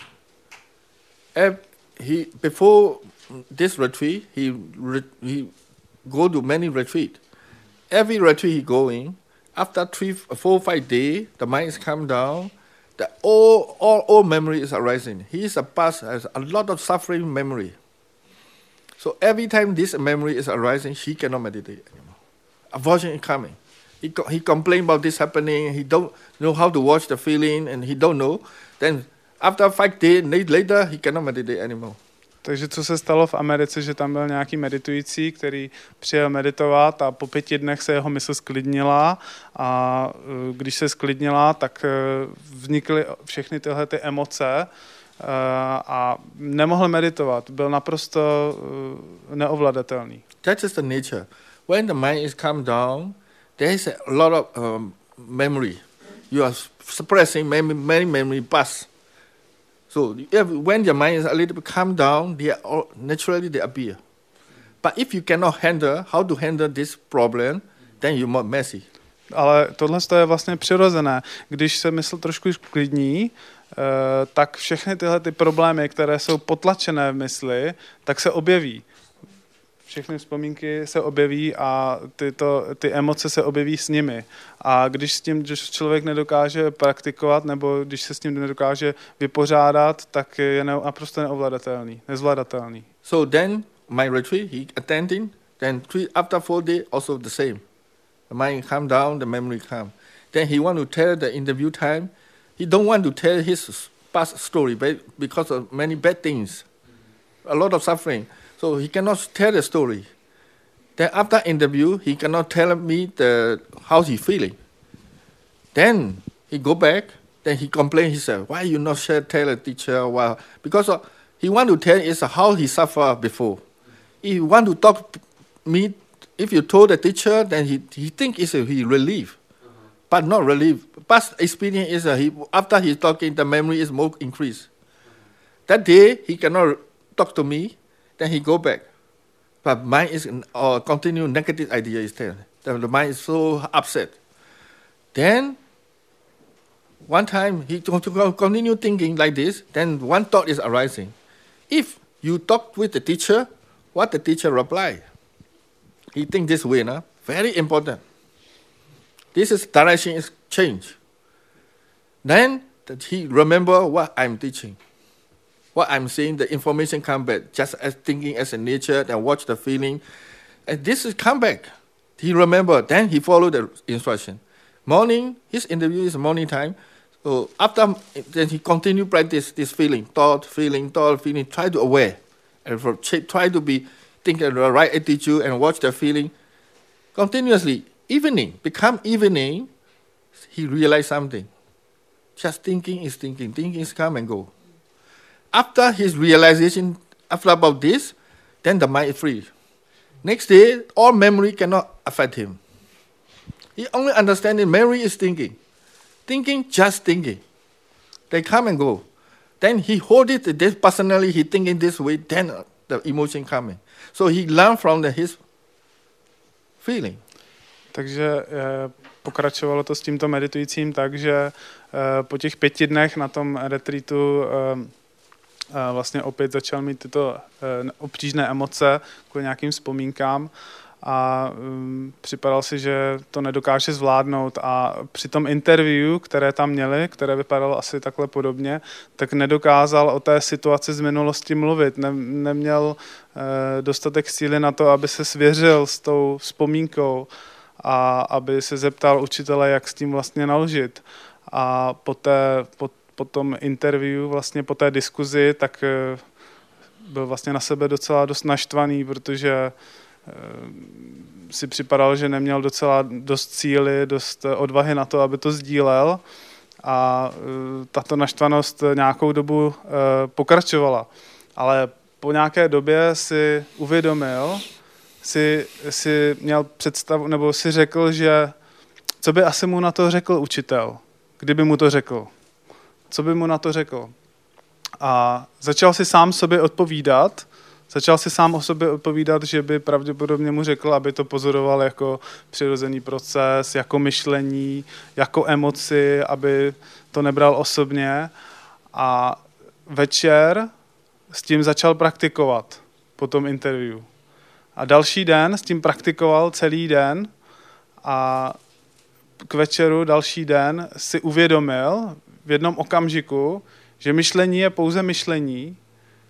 Before this retreat, he go to many retreats. Every retreat he going, after 3, 4, 5 days, the mind is calm down. All memory is arising. He is a past, has a lot of suffering memory. So every time this memory is arising, he cannot meditate anymore. Aversion is coming. He complain about this happening. He don't know how to watch the feeling, and he don't know. Then after 5 days later, he cannot meditate anymore. Takže co se stalo v Americe, že tam byl nějaký meditující, který přijel meditovat a po 5 dnech se jeho mysl sklidnila a když se sklidnila, tak vznikly všechny tyhle ty emoce a nemohl meditovat. Byl naprosto neovladatelný. That is the nature. When the mind is calmed down, there is a lot of memory. You are suppressing many memory past. So when your mind is a little bit calmed down, naturally they appear. But if you cannot handle how to handle this problem, then you're more messy. Ale tohle je vlastně přirozené. Když se mysl trošku sklidní, tak všechny tyhle ty problémy, které jsou potlačené v mysli, tak se objeví. všechny vzpomínky se objeví a ty emoce se objeví s nimi. A když s tím člověk nedokáže praktikovat, nebo když se s tím nedokáže vypořádat, tak je naprosto neovladatelný, nezvladatelný. So then my retreat, he attending, then after 4 days also the same. The mind calm down, the memory calm. Then he want to tell the interview time. He don't want to tell his past story because of many bad things, a lot of suffering. So he cannot tell the story. Then after interview, he cannot tell me how he feeling. Then he go back. Then he complain. He said, "Why you not tell the teacher?" Why? Because he want to tell is how he suffered before. If you want to talk me, if you told the teacher, then he think he relief, but not relief. Past experience is after he's talking, the memory is more increased. That day he cannot talk to me. Then he go back, but mind is continue negative idea is there. The mind is so upset. Then one time he continue thinking like this. Then one thought is arising. If you talk with the teacher, what the teacher reply? He think this way, no? Very important. This is direction is change. Then he remember what I'm teaching. What I'm saying, the information come back, just as thinking as a nature, then watch the feeling. And this is come back. He remember, then he follow the instruction. Morning, his interview is morning time. So after, then he continue practice this feeling, thought, feeling, try to aware. And try to be thinking the right attitude and watch the feeling. Continuously, become evening, he realize something. Just thinking is come and go. After his realization, after about this, then the mind is free. Next day, all memory cannot affect him. He only understanding memory is thinking. Just thinking. They come and go. Then he hold it this personally, he thinking this way, then the emotion coming. So he learn from his feeling. Takže pokračovalo to s tímto meditujícím tak, že po těch 5 dnech na tom retreatu vlastně opět začal mít tyto obtížné emoce kvůli nějakým vzpomínkám a připadal si, že to nedokáže zvládnout a při tom interview, které tam měli, které vypadalo asi takhle podobně, tak nedokázal o té situaci z minulosti mluvit, neměl dostatek síly na to, aby se svěřil s tou vzpomínkou a aby se zeptal učitele, jak s tím vlastně naložit. A po tom interview, vlastně po té diskuzi, tak byl vlastně na sebe docela dost naštvaný, protože si připadal, že neměl docela dost síly, dost odvahy na to, aby to sdílel a tato naštvanost nějakou dobu pokračovala. Ale po nějaké době si uvědomil, si měl představu, nebo si řekl, že co by asi mu na to řekl učitel, kdyby mu to řekl. Co by mu na to řekl? A začal si sám sobě odpovídat, že by pravděpodobně mu řekl, aby to pozoroval jako přirozený proces, jako myšlení, jako emoci, aby to nebral osobně. A večer s tím začal praktikovat po tom interview. A další den s tím praktikoval celý den a k večeru další den si uvědomil v jednom okamžiku, že myšlení je pouze myšlení,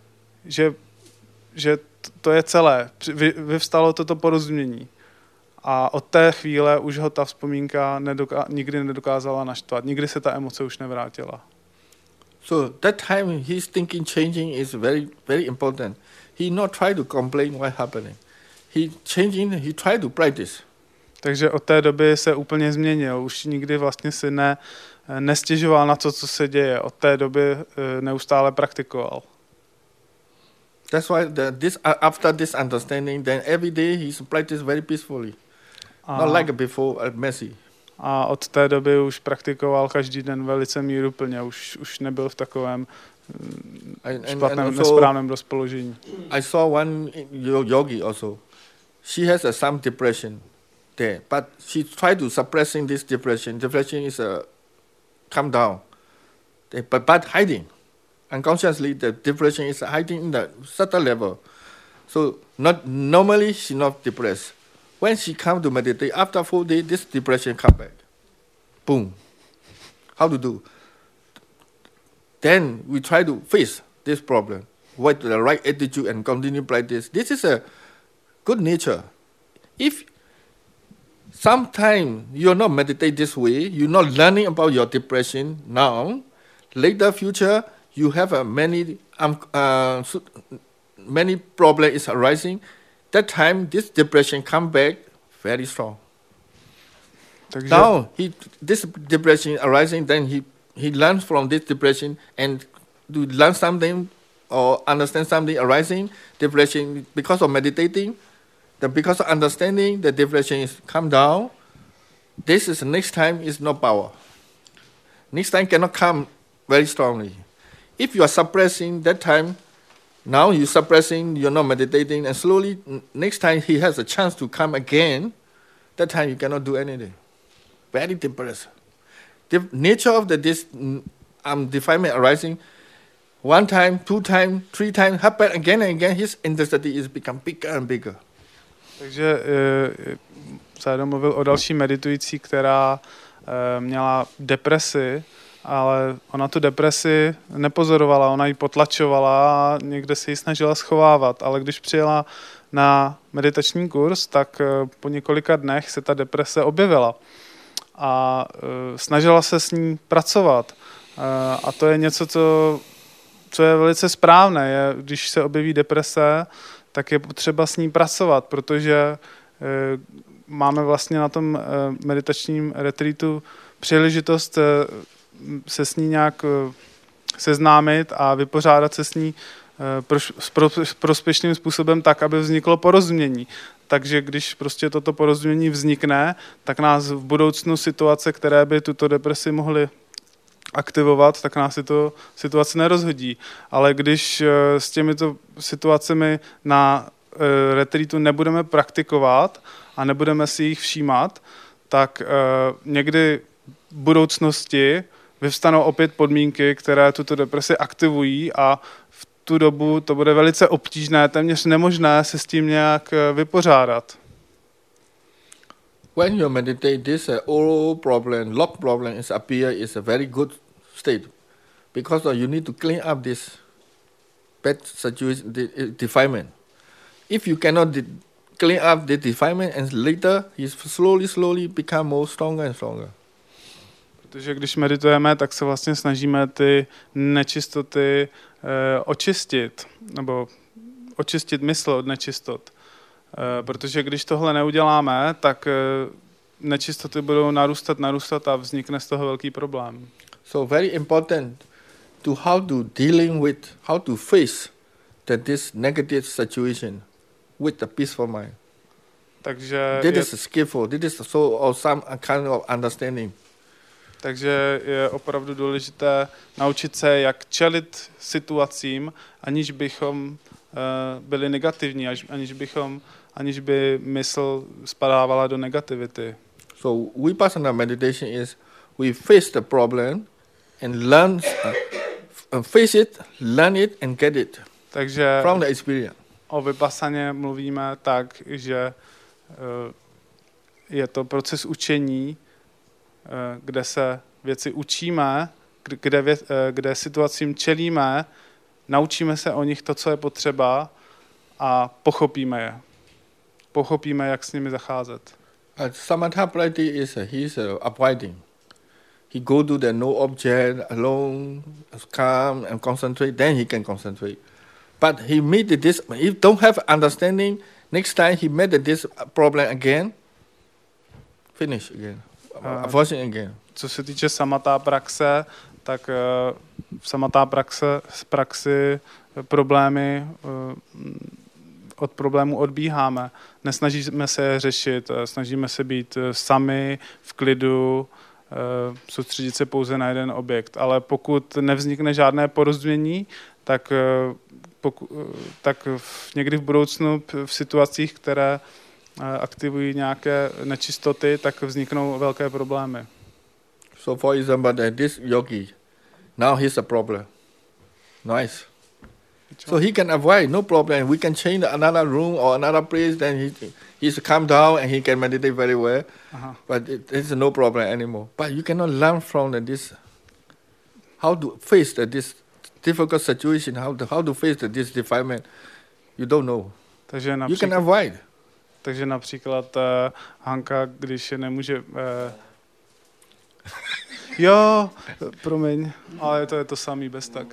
že to je celé. Vyvstalo toto porozumění. A od té chvíle už ho ta vzpomínka nikdy nedokázala naštvat. Nikdy se ta emoce už nevrátila. So that time his thinking changing is very, very important. He not try to complain what happening. He try to practice. Takže od té doby se úplně změnil. Už nikdy vlastně si nestěžoval na to, co se děje. Od té doby neustále praktikoval. That's why after this understanding, then every day he practice very peacefully. Not like before messy. A od té doby už praktikoval každý den velice míruplně. Už nebyl v takovém špatném, nesprávném rozpoložení. I saw one yogi also. She has some depression there, but she tried to suppressing this depression. Depression is come down, but hiding. Unconsciously, the depression is hiding in the subtle level. So normally she's not depressed. When she come to meditate, after 4 days, this depression come back. Boom. How to do? Then we try to face this problem with the right attitude and continue practice. This is a good nature. If sometimes you're not meditate this way, you're not learning about your depression now, later future, you have many problems is arising. That time, this depression come back very strong. Takže... Now, this depression arising, then he learns from this depression and to learn something or understand something arising, depression, because of meditating, because of understanding, the depression is come down. This is next time is no power. Next time cannot come very strongly. If you are suppressing that time, now you're suppressing, you're not meditating, and slowly next time he has a chance to come again, that time you cannot do anything. Very depressed. The nature of this defilement arising, 1 time, 2 times, 3 times, happen again and again, his intensity is become bigger and bigger. Takže Sayadaw mluvil o další meditující, která měla depresi, ale ona tu depresi nepozorovala, ona ji potlačovala a někde se ji snažila schovávat, ale když přijela na meditační kurz, tak po několika dnech se ta deprese objevila a snažila se s ní pracovat. A to je něco, co je velice správné. Když se objeví deprese, tak je potřeba s ní pracovat, protože máme vlastně na tom meditačním retreatu příležitost se s ní nějak seznámit a vypořádat se s ní prospěšným způsobem tak, aby vzniklo porozumění. Takže když prostě toto porozumění vznikne, tak nás v budoucnu situace, které by tuto depresi mohly aktivovat, tak nás to situace nerozhodí. Ale když s těmito situacemi na retreatu nebudeme praktikovat a nebudeme si jich všímat, tak někdy v budoucnosti vyvstanou opět podmínky, které tuto depresi aktivují a v tu dobu to bude velice obtížné, téměř nemožné se s tím nějak vypořádat. When you meditate, this old problem, lock problem is appear is a very good state, because you need to clean up this bad situation, defilement. If you cannot clean up the defilement, and later he slowly become more stronger and stronger. Protože když meditujeme, tak se vlastně snažíme ty nečistoty očistit, nebo očistit mysl od nečistot. Protože když tohle neuděláme, tak nečistoty budou narůstat a vznikne z toho velký problém. So very important to how to face this negative situation with a peaceful mind. Takže this is skillful. This is some kind of understanding. Takže je opravdu důležité naučit se, jak čelit situacím, aniž bychom byli negativní, aniž by mysl spadávala do negativity. So vipassana meditation is we face the problem and learn, face it, learn it and get it. Takže from the experience. O vipassaně mluvíme tak, že je to proces učení, kde se věci učíme, kde situacím čelíme, naučíme se o nich to, co je potřeba a pochopíme je. Pochopíme, jak s nimi zacházet. Samatha practice he's avoiding. He go to the no object, alone, calm and concentrate, then he can concentrate. But he made this, he don't have understanding, next time he made this problem again, finish again. Co se týče samatá praxe, tak v samatá praxi problémy od problému odbíháme. Nesnažíme se je řešit, snažíme se být sami, v klidu, soustředit se pouze na jeden objekt. Ale pokud nevznikne žádné porozumění, tak někdy v budoucnu v situacích, které aktivují nějaké nečistoty, tak vzniknou velké problémy. So for example, this yogi, now he's a problem. Nice. So he can avoid, no problem. We can change another room or another place, then he's calm down and he can meditate very well. But it's no problem anymore. But you cannot learn from this, how to face this difficult situation, how to face this defilement. You don't know. Takže you can avoid. Takže například Hanka, když nemůže... Jo, promiň, ale to je to samý bez tak.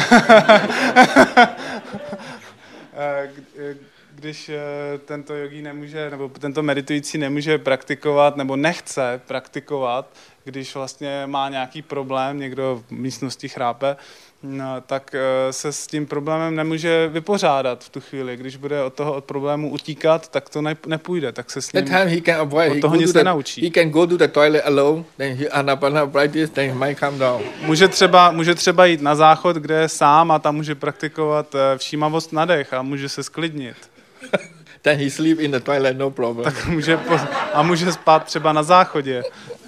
Když tento jogí nemůže, nebo tento meditující nemůže praktikovat, nebo nechce praktikovat, když vlastně má nějaký problém, někdo v místnosti chrápe, tak se s tím problémem nemůže vypořádat v tu chvíli. Když bude od problému utíkat, tak to nepůjde, tak se s ním od toho nic nenaučí. He can go to the toilet alone, then he anapana practice, then he might come down. Může třeba jít na záchod, kde je sám a tam může praktikovat všímavost na dech a může se sklidnit. Then he sleep in the toilet, no problem. Tak může spát třeba na záchodě.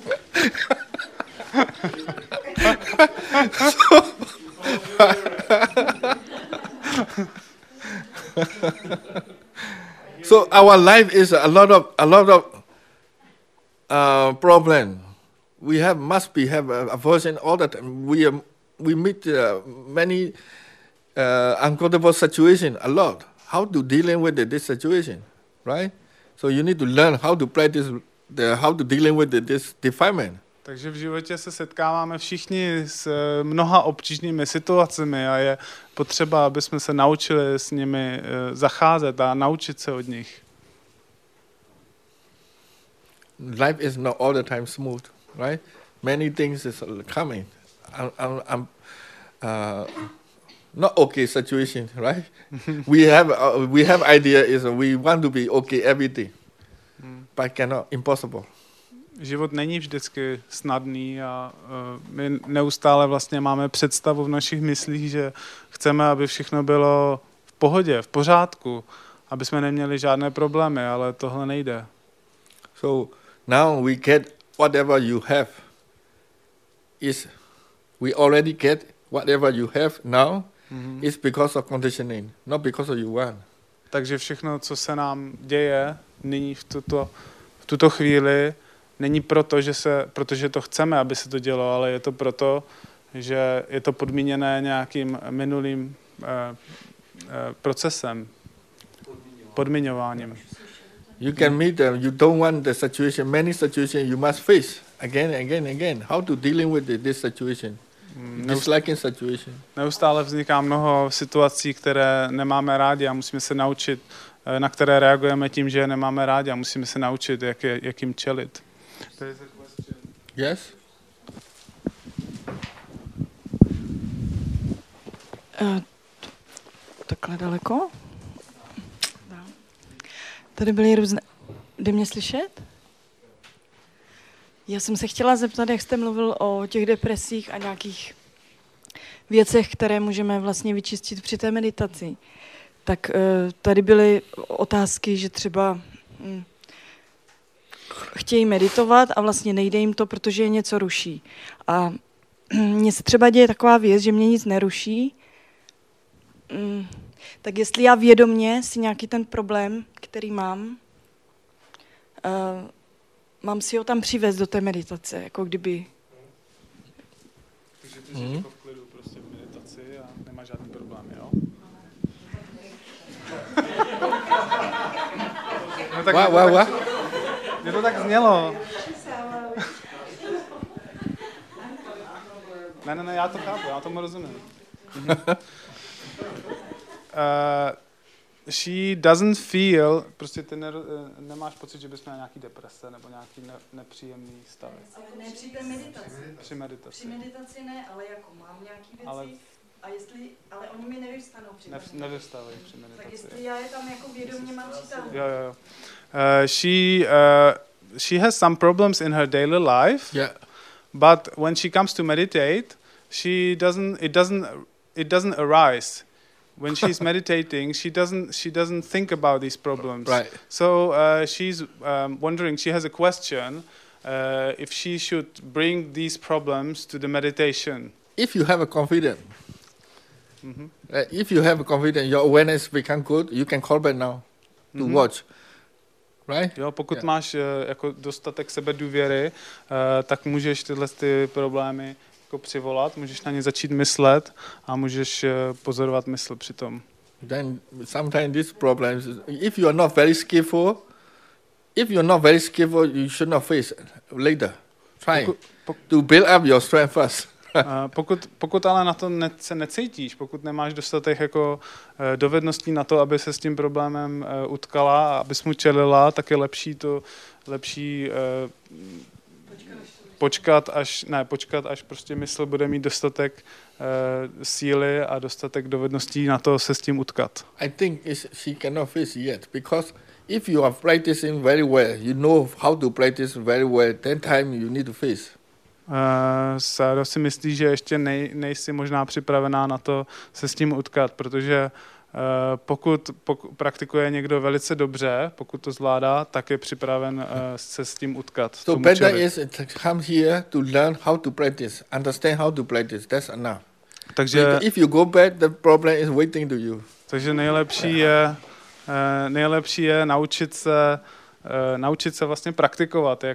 So our life is a lot of problem. We must have a version all the time. We meet many uncomfortable situations a lot. How to dealing with this situation, right? So you need to learn how to practice how to dealing with this defilement. Takže v životě se setkáváme všichni s mnoha obtížnými situacemi a je potřeba, aby jsme se naučili s nimi zacházet a naučit se od nich. Life is not all the time smooth, right? Many things is coming. Not okay situation, right? we have idea is we want to be okay everything, but cannot, impossible. Život není vždycky snadný a my neustále vlastně máme představu v našich myslích, že chceme, aby všechno bylo v pohodě, v pořádku, aby jsme neměli žádné problémy, ale tohle nejde. So now we get whatever you have. We already get whatever you have now is because of conditioning, not because of you want. Takže všechno, co se nám děje nyní v tuto chvíli, není protože to chceme, aby se to dělo, ale je to proto, že je to podmíněné nějakým minulým procesem, podmiňováním. You can meet them, you don't want the situation, many situations you must face again and again and again. How to dealing with this situation? Disliking situation. Neustále vzniká mnoho situací, které nemáme rádi a musíme se naučit, na které reagujeme tím, že je nemáme rádi a musíme se naučit, jak jim čelit. Yes? Takhle daleko? Tady byly různé... Jde mě slyšet? Já jsem se chtěla zeptat, jak jste mluvil o těch depresích a nějakých věcech, které můžeme vlastně vyčistit při té meditaci. Tak tady byly otázky, že třeba chtějí meditovat a vlastně nejde jim to, protože je něco ruší. A mně se třeba děje taková věc, že mě nic neruší, tak jestli já vědomě si nějaký ten problém, který mám si ho tam přivést do té meditace, jako kdyby... Takže ty žiješ v klidu prostě v meditaci a nemáš žádný problém, jo? No tak mě to tak znělo. Ne, já to chápu, já tomu rozumím. She doesn't feel, prostě ty nemáš pocit, že bys měla nějaký deprese nebo nějaký nepříjemný stav. Ale ne při té meditaci. Při meditaci. Při meditaci ne, ale jako mám nějaký věci, ale oni mi nevyvstanou při meditaci. Nevyvstávají při meditaci. Tak jestli já je tam jako vědomě mám přitáhnout. Jo. She has some problems in her daily life, but when she comes to meditate, it doesn't arise. When she's meditating, she doesn't think about these problems. Right. So she's wondering. She has a question: if she should bring these problems to the meditation. If you have a confidence, If you have confidence, your awareness become good, you can call back now to watch. Right? Jo, pokud máš jako dostatek sebedůvěry, tak můžeš tyhle ty problémy jako přivolat, můžeš na ně začít myslet a můžeš pozorovat mysl přitom. Then sometimes these problems, if you are not very skillful, you should not face it later. Try to build up your strength first. Pokud ale na to se necítíš, pokud nemáš dostatek jako dovedností na to, aby se s tím problémem utkala a abys mu čelila, tak je lepší počkat, až prostě mysl bude mít dostatek síly a dostatek dovedností na to se s tím utkat. I think she cannot face yet, because if you are practicing very well, you know how to practice very well, then time you need to face. Sáro si myslí, že ještě nejsi možná připravená na to se s tím utkat, protože pokud praktikuje někdo velice dobře, pokud to zvládá, tak je připraven se s tím utkat. So better is to come here to learn how to practice, understand how to practice. That's enough. Takže if you go back, the problem is waiting to you. Takže nejlepší je naučit se vlastně praktikovat,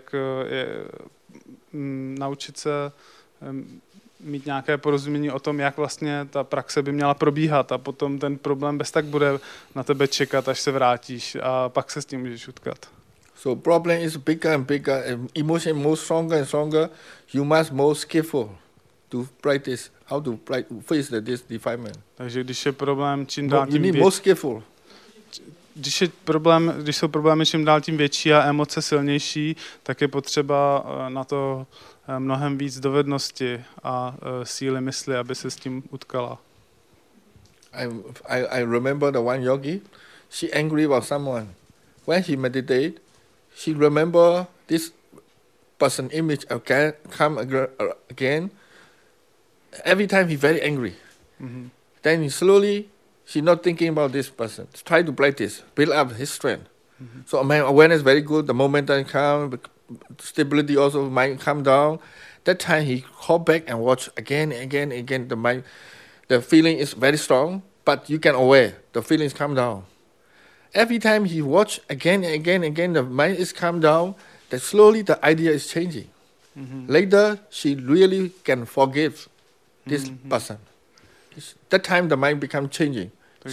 naučit se mít nějaké porozumění o tom, jak vlastně ta praxe by měla probíhat a potom ten problém bez tak bude na tebe čekat, až se vrátíš a pak se s tím můžeš utkat. So problem is bigger and bigger, and emotion more stronger and stronger. You must more skillful to practice how to face this defilement. Takže když je problém čím dál tím more skillful. Když jsou problémy čím dál tím větší a emoce silnější, tak je potřeba na to mnohem víc dovednosti a síly mysli, aby se s tím utkala. I remember the one yogi, she angry about someone. When he meditate, she remember this person image come again. Every time he very angry. Then slowly she's not thinking about this person. Try to practice, build up his strength. So my awareness very good. The momentum come, stability also might come down. That time he call back and watch again. The mind, the feeling is very strong, but you can aware the feelings come down. Every time he watch again, the mind is come down. That slowly the idea is changing. Later she really can forgive this person. That time the mind become changing.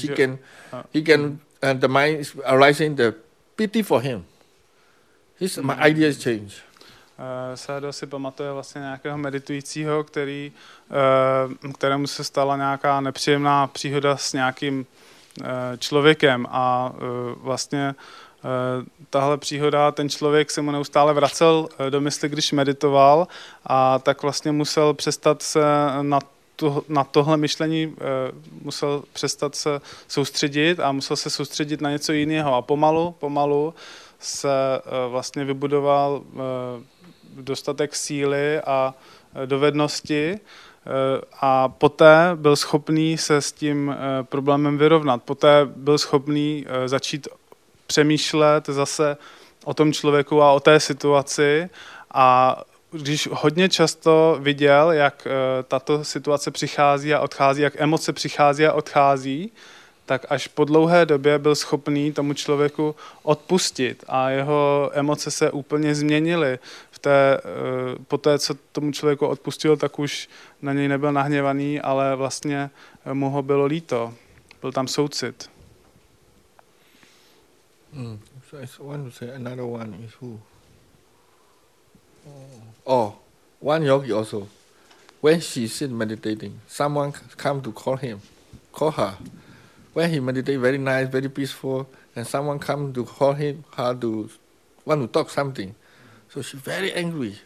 The mind is arising the pity for him. My idea is change. Sádo si pamatuje vlastně nějakého meditujícího, kterému se stala nějaká nepříjemná příhoda s nějakým člověkem a vlastně tahle příhoda, ten člověk se mu neustále vracel do mysli, když meditoval a tak vlastně musel přestat se na tohle myšlení musel přestat se soustředit a musel se soustředit na něco jiného a pomalu se vlastně vybudoval dostatek síly a dovednosti a poté byl schopný se s tím problémem vyrovnat. Poté byl schopný začít přemýšlet zase o tom člověku a o té situaci a když hodně často viděl, jak tato situace přichází a odchází, jak emoce přichází a odchází, tak až po dlouhé době byl schopný tomu člověku odpustit a jeho emoce se úplně změnily. Po té, co tomu člověku odpustil, tak už na něj nebyl nahněvaný, ale vlastně mu ho bylo líto. Byl tam soucit. So I want to say another one is who? One yogi also. When she sit meditating, someone come to call her. When he meditate very nice, very peaceful, and someone come to call her to want to talk something. So she's very angry.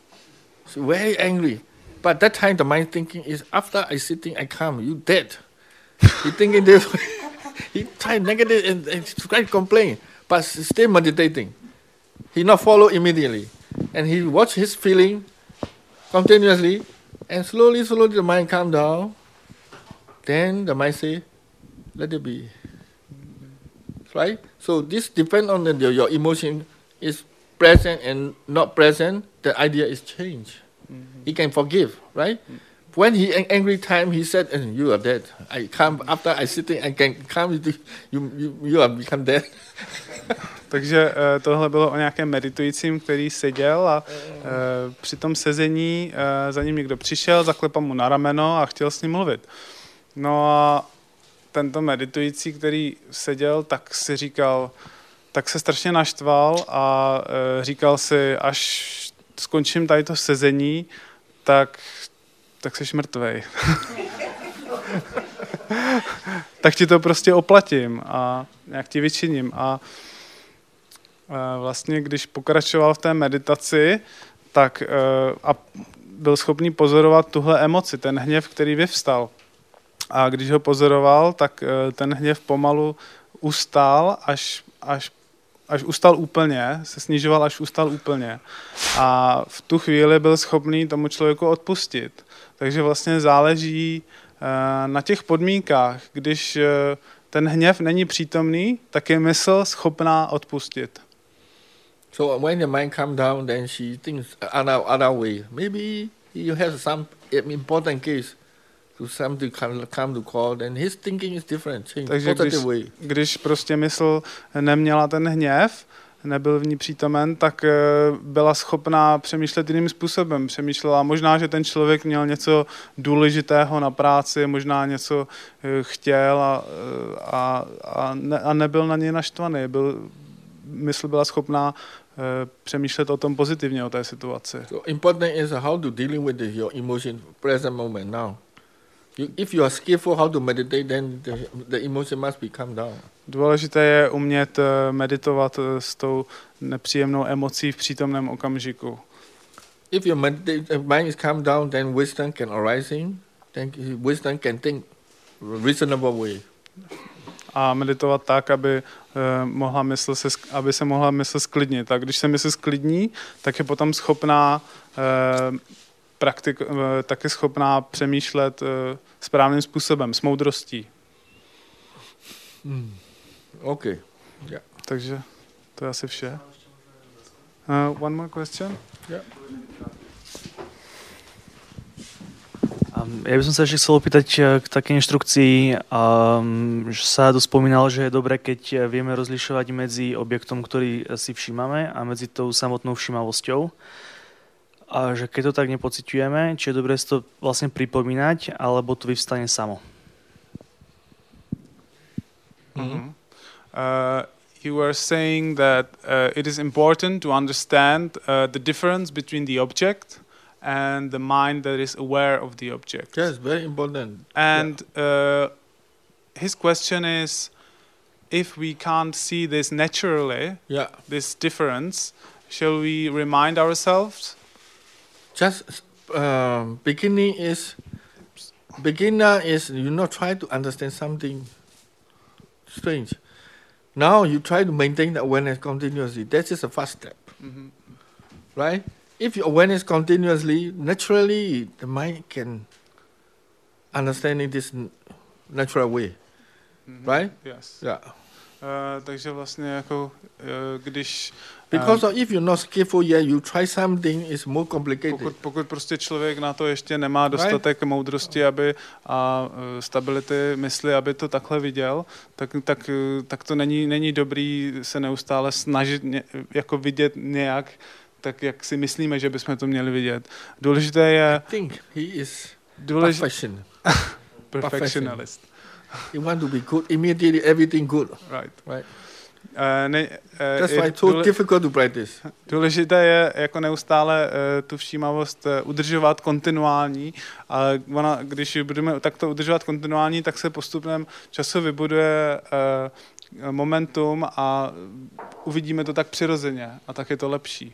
But that time the mind thinking is, after I sitting, I come, you dead. He thinking this. He try negative and try to complain, but still meditating. He not follow immediately. And he watch his feeling continuously, and slowly the mind calm down. Then the mind say, let it be. Right? So this depends on your emotion is present and not present. The idea is change. He can forgive, right? when he angry time, he said, "You are dead." I come after I sitting, I can come. You are become dead. Takže tohle bylo o nějakém meditujícím, který seděl a při tom sezení za ním někdo přišel, zaklepal mu na rameno a chtěl s ním mluvit. No a tento meditující, který seděl, tak si říkal, tak se strašně naštval a říkal si, až skončím tady to sezení, tak jsi mrtvej. Tak ti to prostě oplatím a nějak ti vyčiním. A vlastně, když pokračoval v té meditaci, tak a byl schopný pozorovat tuhle emoci, ten hněv, který vyvstal. A když ho pozoroval, tak ten hněv pomalu ustál, až ustal úplně, se snižoval, až ustal úplně. A v tu chvíli byl schopný tomu člověku odpustit. Takže vlastně záleží na těch podmínkách. Když ten hněv není přítomný, tak je mysl schopná odpustit. So when the mind comes down, then she thinks other way. Maybe you have some important case to something come to call, then his thinking is different. Takže když prostě mysl neměla ten hněv, nebyl v ní přítomen, tak byla schopná přemýšlet jiným způsobem. Přemýšlela možná, že ten člověk měl něco důležitého na práci, možná něco chtěl a nebyl na něj naštvaný. Mysl byla schopná přemýšlet o tom pozitivně, o té situaci. So important is how to dealing with your emotion present moment now. If you are skillful how to meditate, then the emotion must be calmed down. Důležité je umět meditovat s tou nepříjemnou emocí v přítomném okamžiku. If your mind is calmed down, then wisdom can arising. Then wisdom can think reasonable way. A meditovat tak, aby se mohla mysl sklidnit. A když se mysl sklidní, tak je potom schopná taky schopná přemýšlet správným způsobem, s moudrostí. Okay. Yeah. Takže to je asi vše. One more question? Yeah. Ja by som sa ešte chcel opýtať k takej inštrukcii, že sa tu spomínalo, že je dobré, keď vieme rozlišovať medzi objektom, ktorý si všímame a medzi tou samotnou všímavosťou. A že keď to tak nepociťujeme, či je dobré si to vlastne pripomínať, alebo to vyvstane samo. You were saying that it is important to understand the difference between the object and the mind that is aware of the object. Yes, very important. And his question is, if we can't see this naturally, this difference, shall we remind ourselves? Just beginner is you not try to understand something strange. Now you try to maintain the awareness continuously. That is the first step, right? If your awareness continuously, naturally the mind can understand in this natural way, right? Yes. Yeah. Takže vlastně jako když because if you're not skillful yet, you try something is more complicated. Pokud prostě člověk na to ještě nemá dostatek moudrosti, aby a stability mysli, aby to takhle viděl, tak to není dobrý se neustále snažit jako vidět nějak tak, jak si myslíme, že bychom to měli vidět. Důležité je... I think he is perfectionist. You want to be good, immediately everything good. Right. That's why it's so difficult to practice. Důležité je jako neustále tu všímavost udržovat kontinuální, ale když budeme takto udržovat kontinuální, tak se postupném času vybuduje momentum a uvidíme to tak přirozeně a tak je to lepší.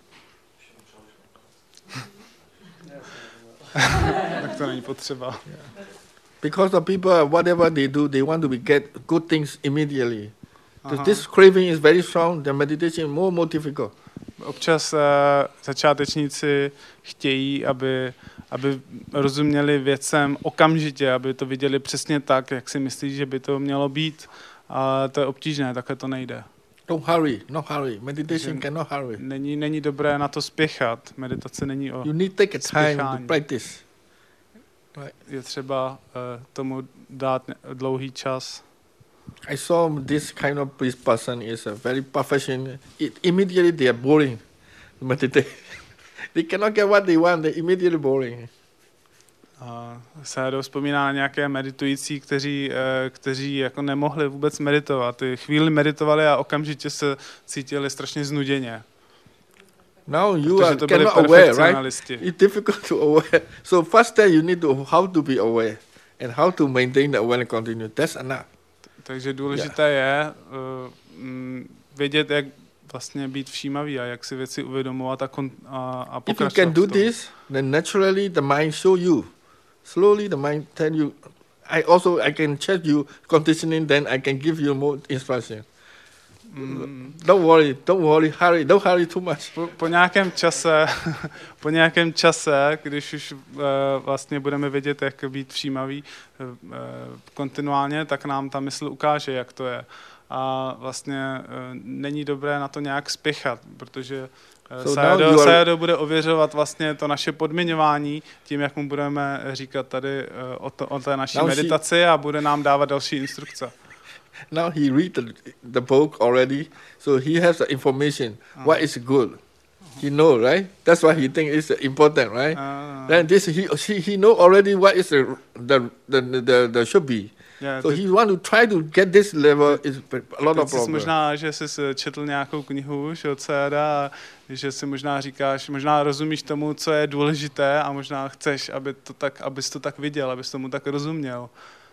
Tak to není potřeba. Because the people, whatever they do, they want to get good things immediately. This craving is very strong, the meditation is more difficult. Občas začátečníci chtějí, aby rozuměli věcem okamžitě, aby to viděli přesně tak, jak si myslí, že by to mělo být. A to je obtížné, takhle to nejde. Don't hurry, no hurry. Meditation cannot hurry. Není dobré na to spěchat. Meditace není o You need take a time to practice. Je třeba tomu dát dlouhý čas. I saw this kind of person is a very perfectionist. Immediately they are boring. Meditate. They cannot get what they want. They immediately boring. Se vzpomíná na nějaké meditující, kteří jako nemohli vůbec meditovat. Ty chvíli meditovali a okamžitě se cítili strašně znuděně. Now you are cannot aware, right? It's difficult to aware. So first thing you need to how to be aware and how to maintain the awareness continue. That's enough. Takže důležité je vědět, jak vlastně být všímavý a jak si věci uvědomovat a pokračovat. If you can do this, then naturally the mind show you. Slowly the mind tell you. I can check you conditioning. Then I can give you more instruction. Don't worry, hurry. Don't hurry too much. Po nějakém čase, když už vlastně budeme vědět, jak být všímavý kontinuálně, tak nám ta mysl ukáže, jak to je. A vlastně není dobré na to nějak spěchat, protože Sayadaw bude ověřovat vlastně to naše podmiňování tím, jak mu budeme říkat tady o té naší meditaci a bude nám dávat další instrukce. Now he read the book already, so he has the information what is good. He know, right? That's why he think it's important, right? Then this he know already what is the should be. Yeah, so he want to try to get this level is a lot of problems. Možná, že jsi četl nějakou knihu už od Sayadaw a že si možná říkáš, možná rozumíš tomu, co je důležité a možná chceš, abys to tak viděl, abys tomu tak rozuměl.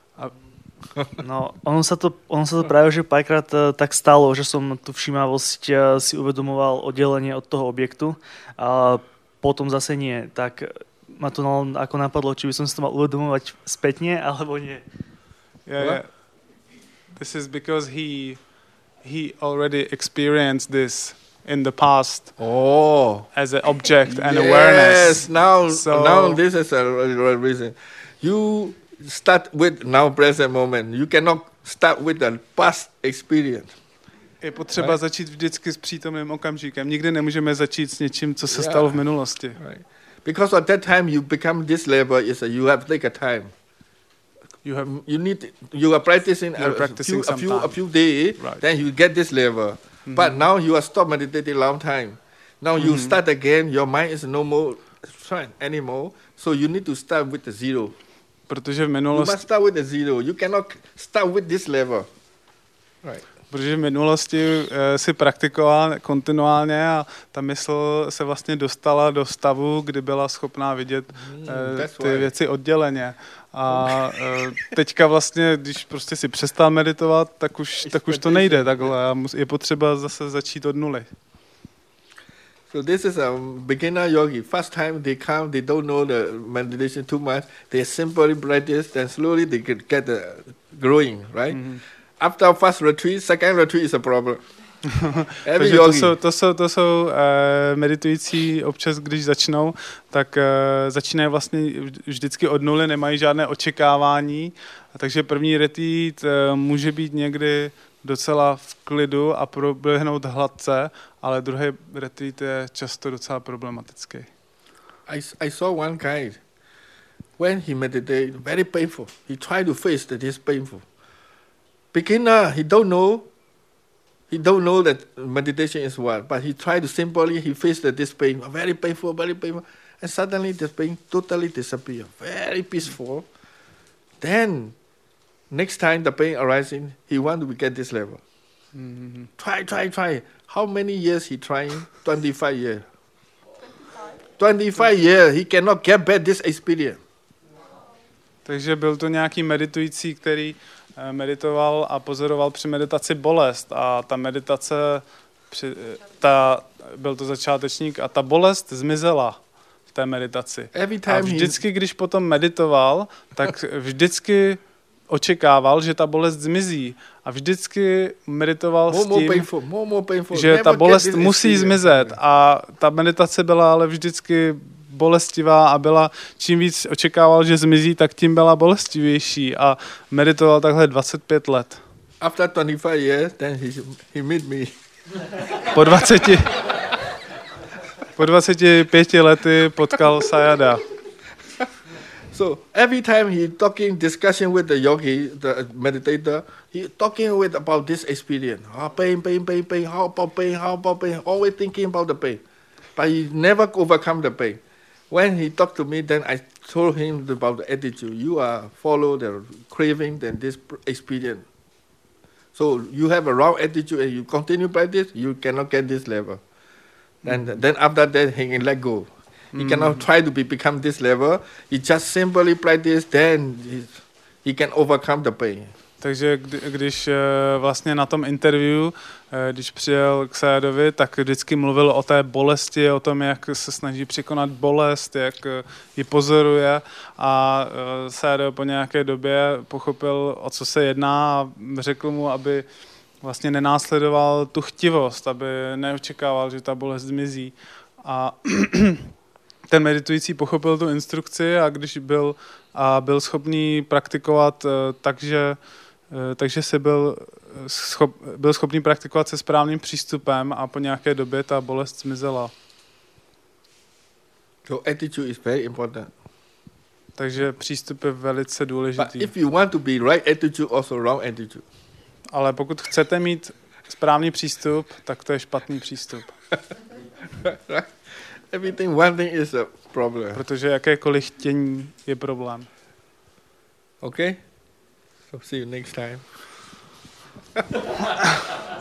No, ono sa to práve že párkrát tak stalo, že som tú všímavosť si uvedomoval oddelenie od toho objektu a potom zase nie. Tak ma to ako napadlo, či by som si to mal uvedomovať spätne, alebo nie. Yeah. This is because he already experienced this in the past as an object and awareness. Yes, now this is a reason. You start with now present moment. You cannot start with the past experience. Je potřeba začít vždycky s přítomným okamžikem. Nikdy nemůžeme začít s něčím, co se stalo v minulosti. Right. Because at that time you become this level you have take a time. You are practicing a few days, right. Then you get this level. Mm-hmm. But now you are stop meditating long time. Now you start again. Your mind is no more strength anymore. So you need to start with the zero. Protože v minulosti... You must start with the zero. You cannot start with this level. Right. Protože v minulosti si praktikoval kontinuálně a ta mysl se vlastně dostala do stavu, kdy byla schopná vidět ty věci odděleně. A teďka vlastně, když prostě si přestal meditovat, tak už to nejde takhle a je potřeba zase začít od nuly. So this is a beginner yogi. First time they come, they don't know the meditation too much. They simply practice, then slowly they get growing, right? Mm-hmm. After first retreat, second retreat is a problem. Takže to jsou meditující občas, když začnou, tak začínají vlastně vždycky od nuly, nemají žádné očekávání. Takže první retreat může být někdy docela v klidu a proběhnout hladce, ale druhý retreat je často docela problematický. I saw one guy, when he meditated, very painful. He tried to face that it's painful. Beginner, he don't know that meditation is what, but he tried to simply, he faced this pain, very painful, and suddenly the pain totally disappeared, very peaceful. Then, next time the pain arising, he want to get this level. Mm-hmm. Try. How many years he trying? 25 years. 25 years, he cannot get back this experience. Takže byl to nějaký meditující, který meditoval a pozoroval při meditaci bolest a ta meditace, byl to začátečník a ta bolest zmizela v té meditaci. A vždycky, když potom meditoval, tak vždycky očekával, že ta bolest zmizí a vždycky meditoval s tím, že ta bolest musí zmizet a ta meditace byla ale vždycky bolestivá a byla, čím víc očekával, že zmizí, tak tím byla bolestivější a meditoval takhle 25 let. After 25 years, then he met me. Po 25 lety potkal Sayadaw. So every time he talking discussion with the yogi, the meditator, he talking with about this experience. Pain, how about pain, always thinking about the pain. But he never overcome the pain. When he talked to me, then I told him about the attitude. You are follow the craving, then this experience. So you have a wrong attitude and you continue practice, you cannot get this level. And then after that, he can let go. He cannot try to become this level. He just simply practice, then he can overcome the pain. Takže když vlastně na tom interview, když přijel k Sayadovi, tak vždycky mluvil o té bolesti, o tom, jak se snaží překonat bolest, jak ji pozoruje a Sayadaw po nějaké době pochopil, o co se jedná a řekl mu, aby vlastně nenásledoval tu chtivost, aby neočekával, že ta bolest zmizí. A ten meditující pochopil tu instrukci a když byl schopný praktikovat takže se byl schopný praktikovat se správným přístupem a po nějaké době ta bolest zmizela. So attitude is very important. Takže přístup je velice důležitý. But if you want to be right attitude, also wrong attitude. Ale pokud chcete mít správný přístup, tak to je špatný přístup. Everything, one thing is a problem. Protože jakékoliv chtění je problém. Okay? So see you next time.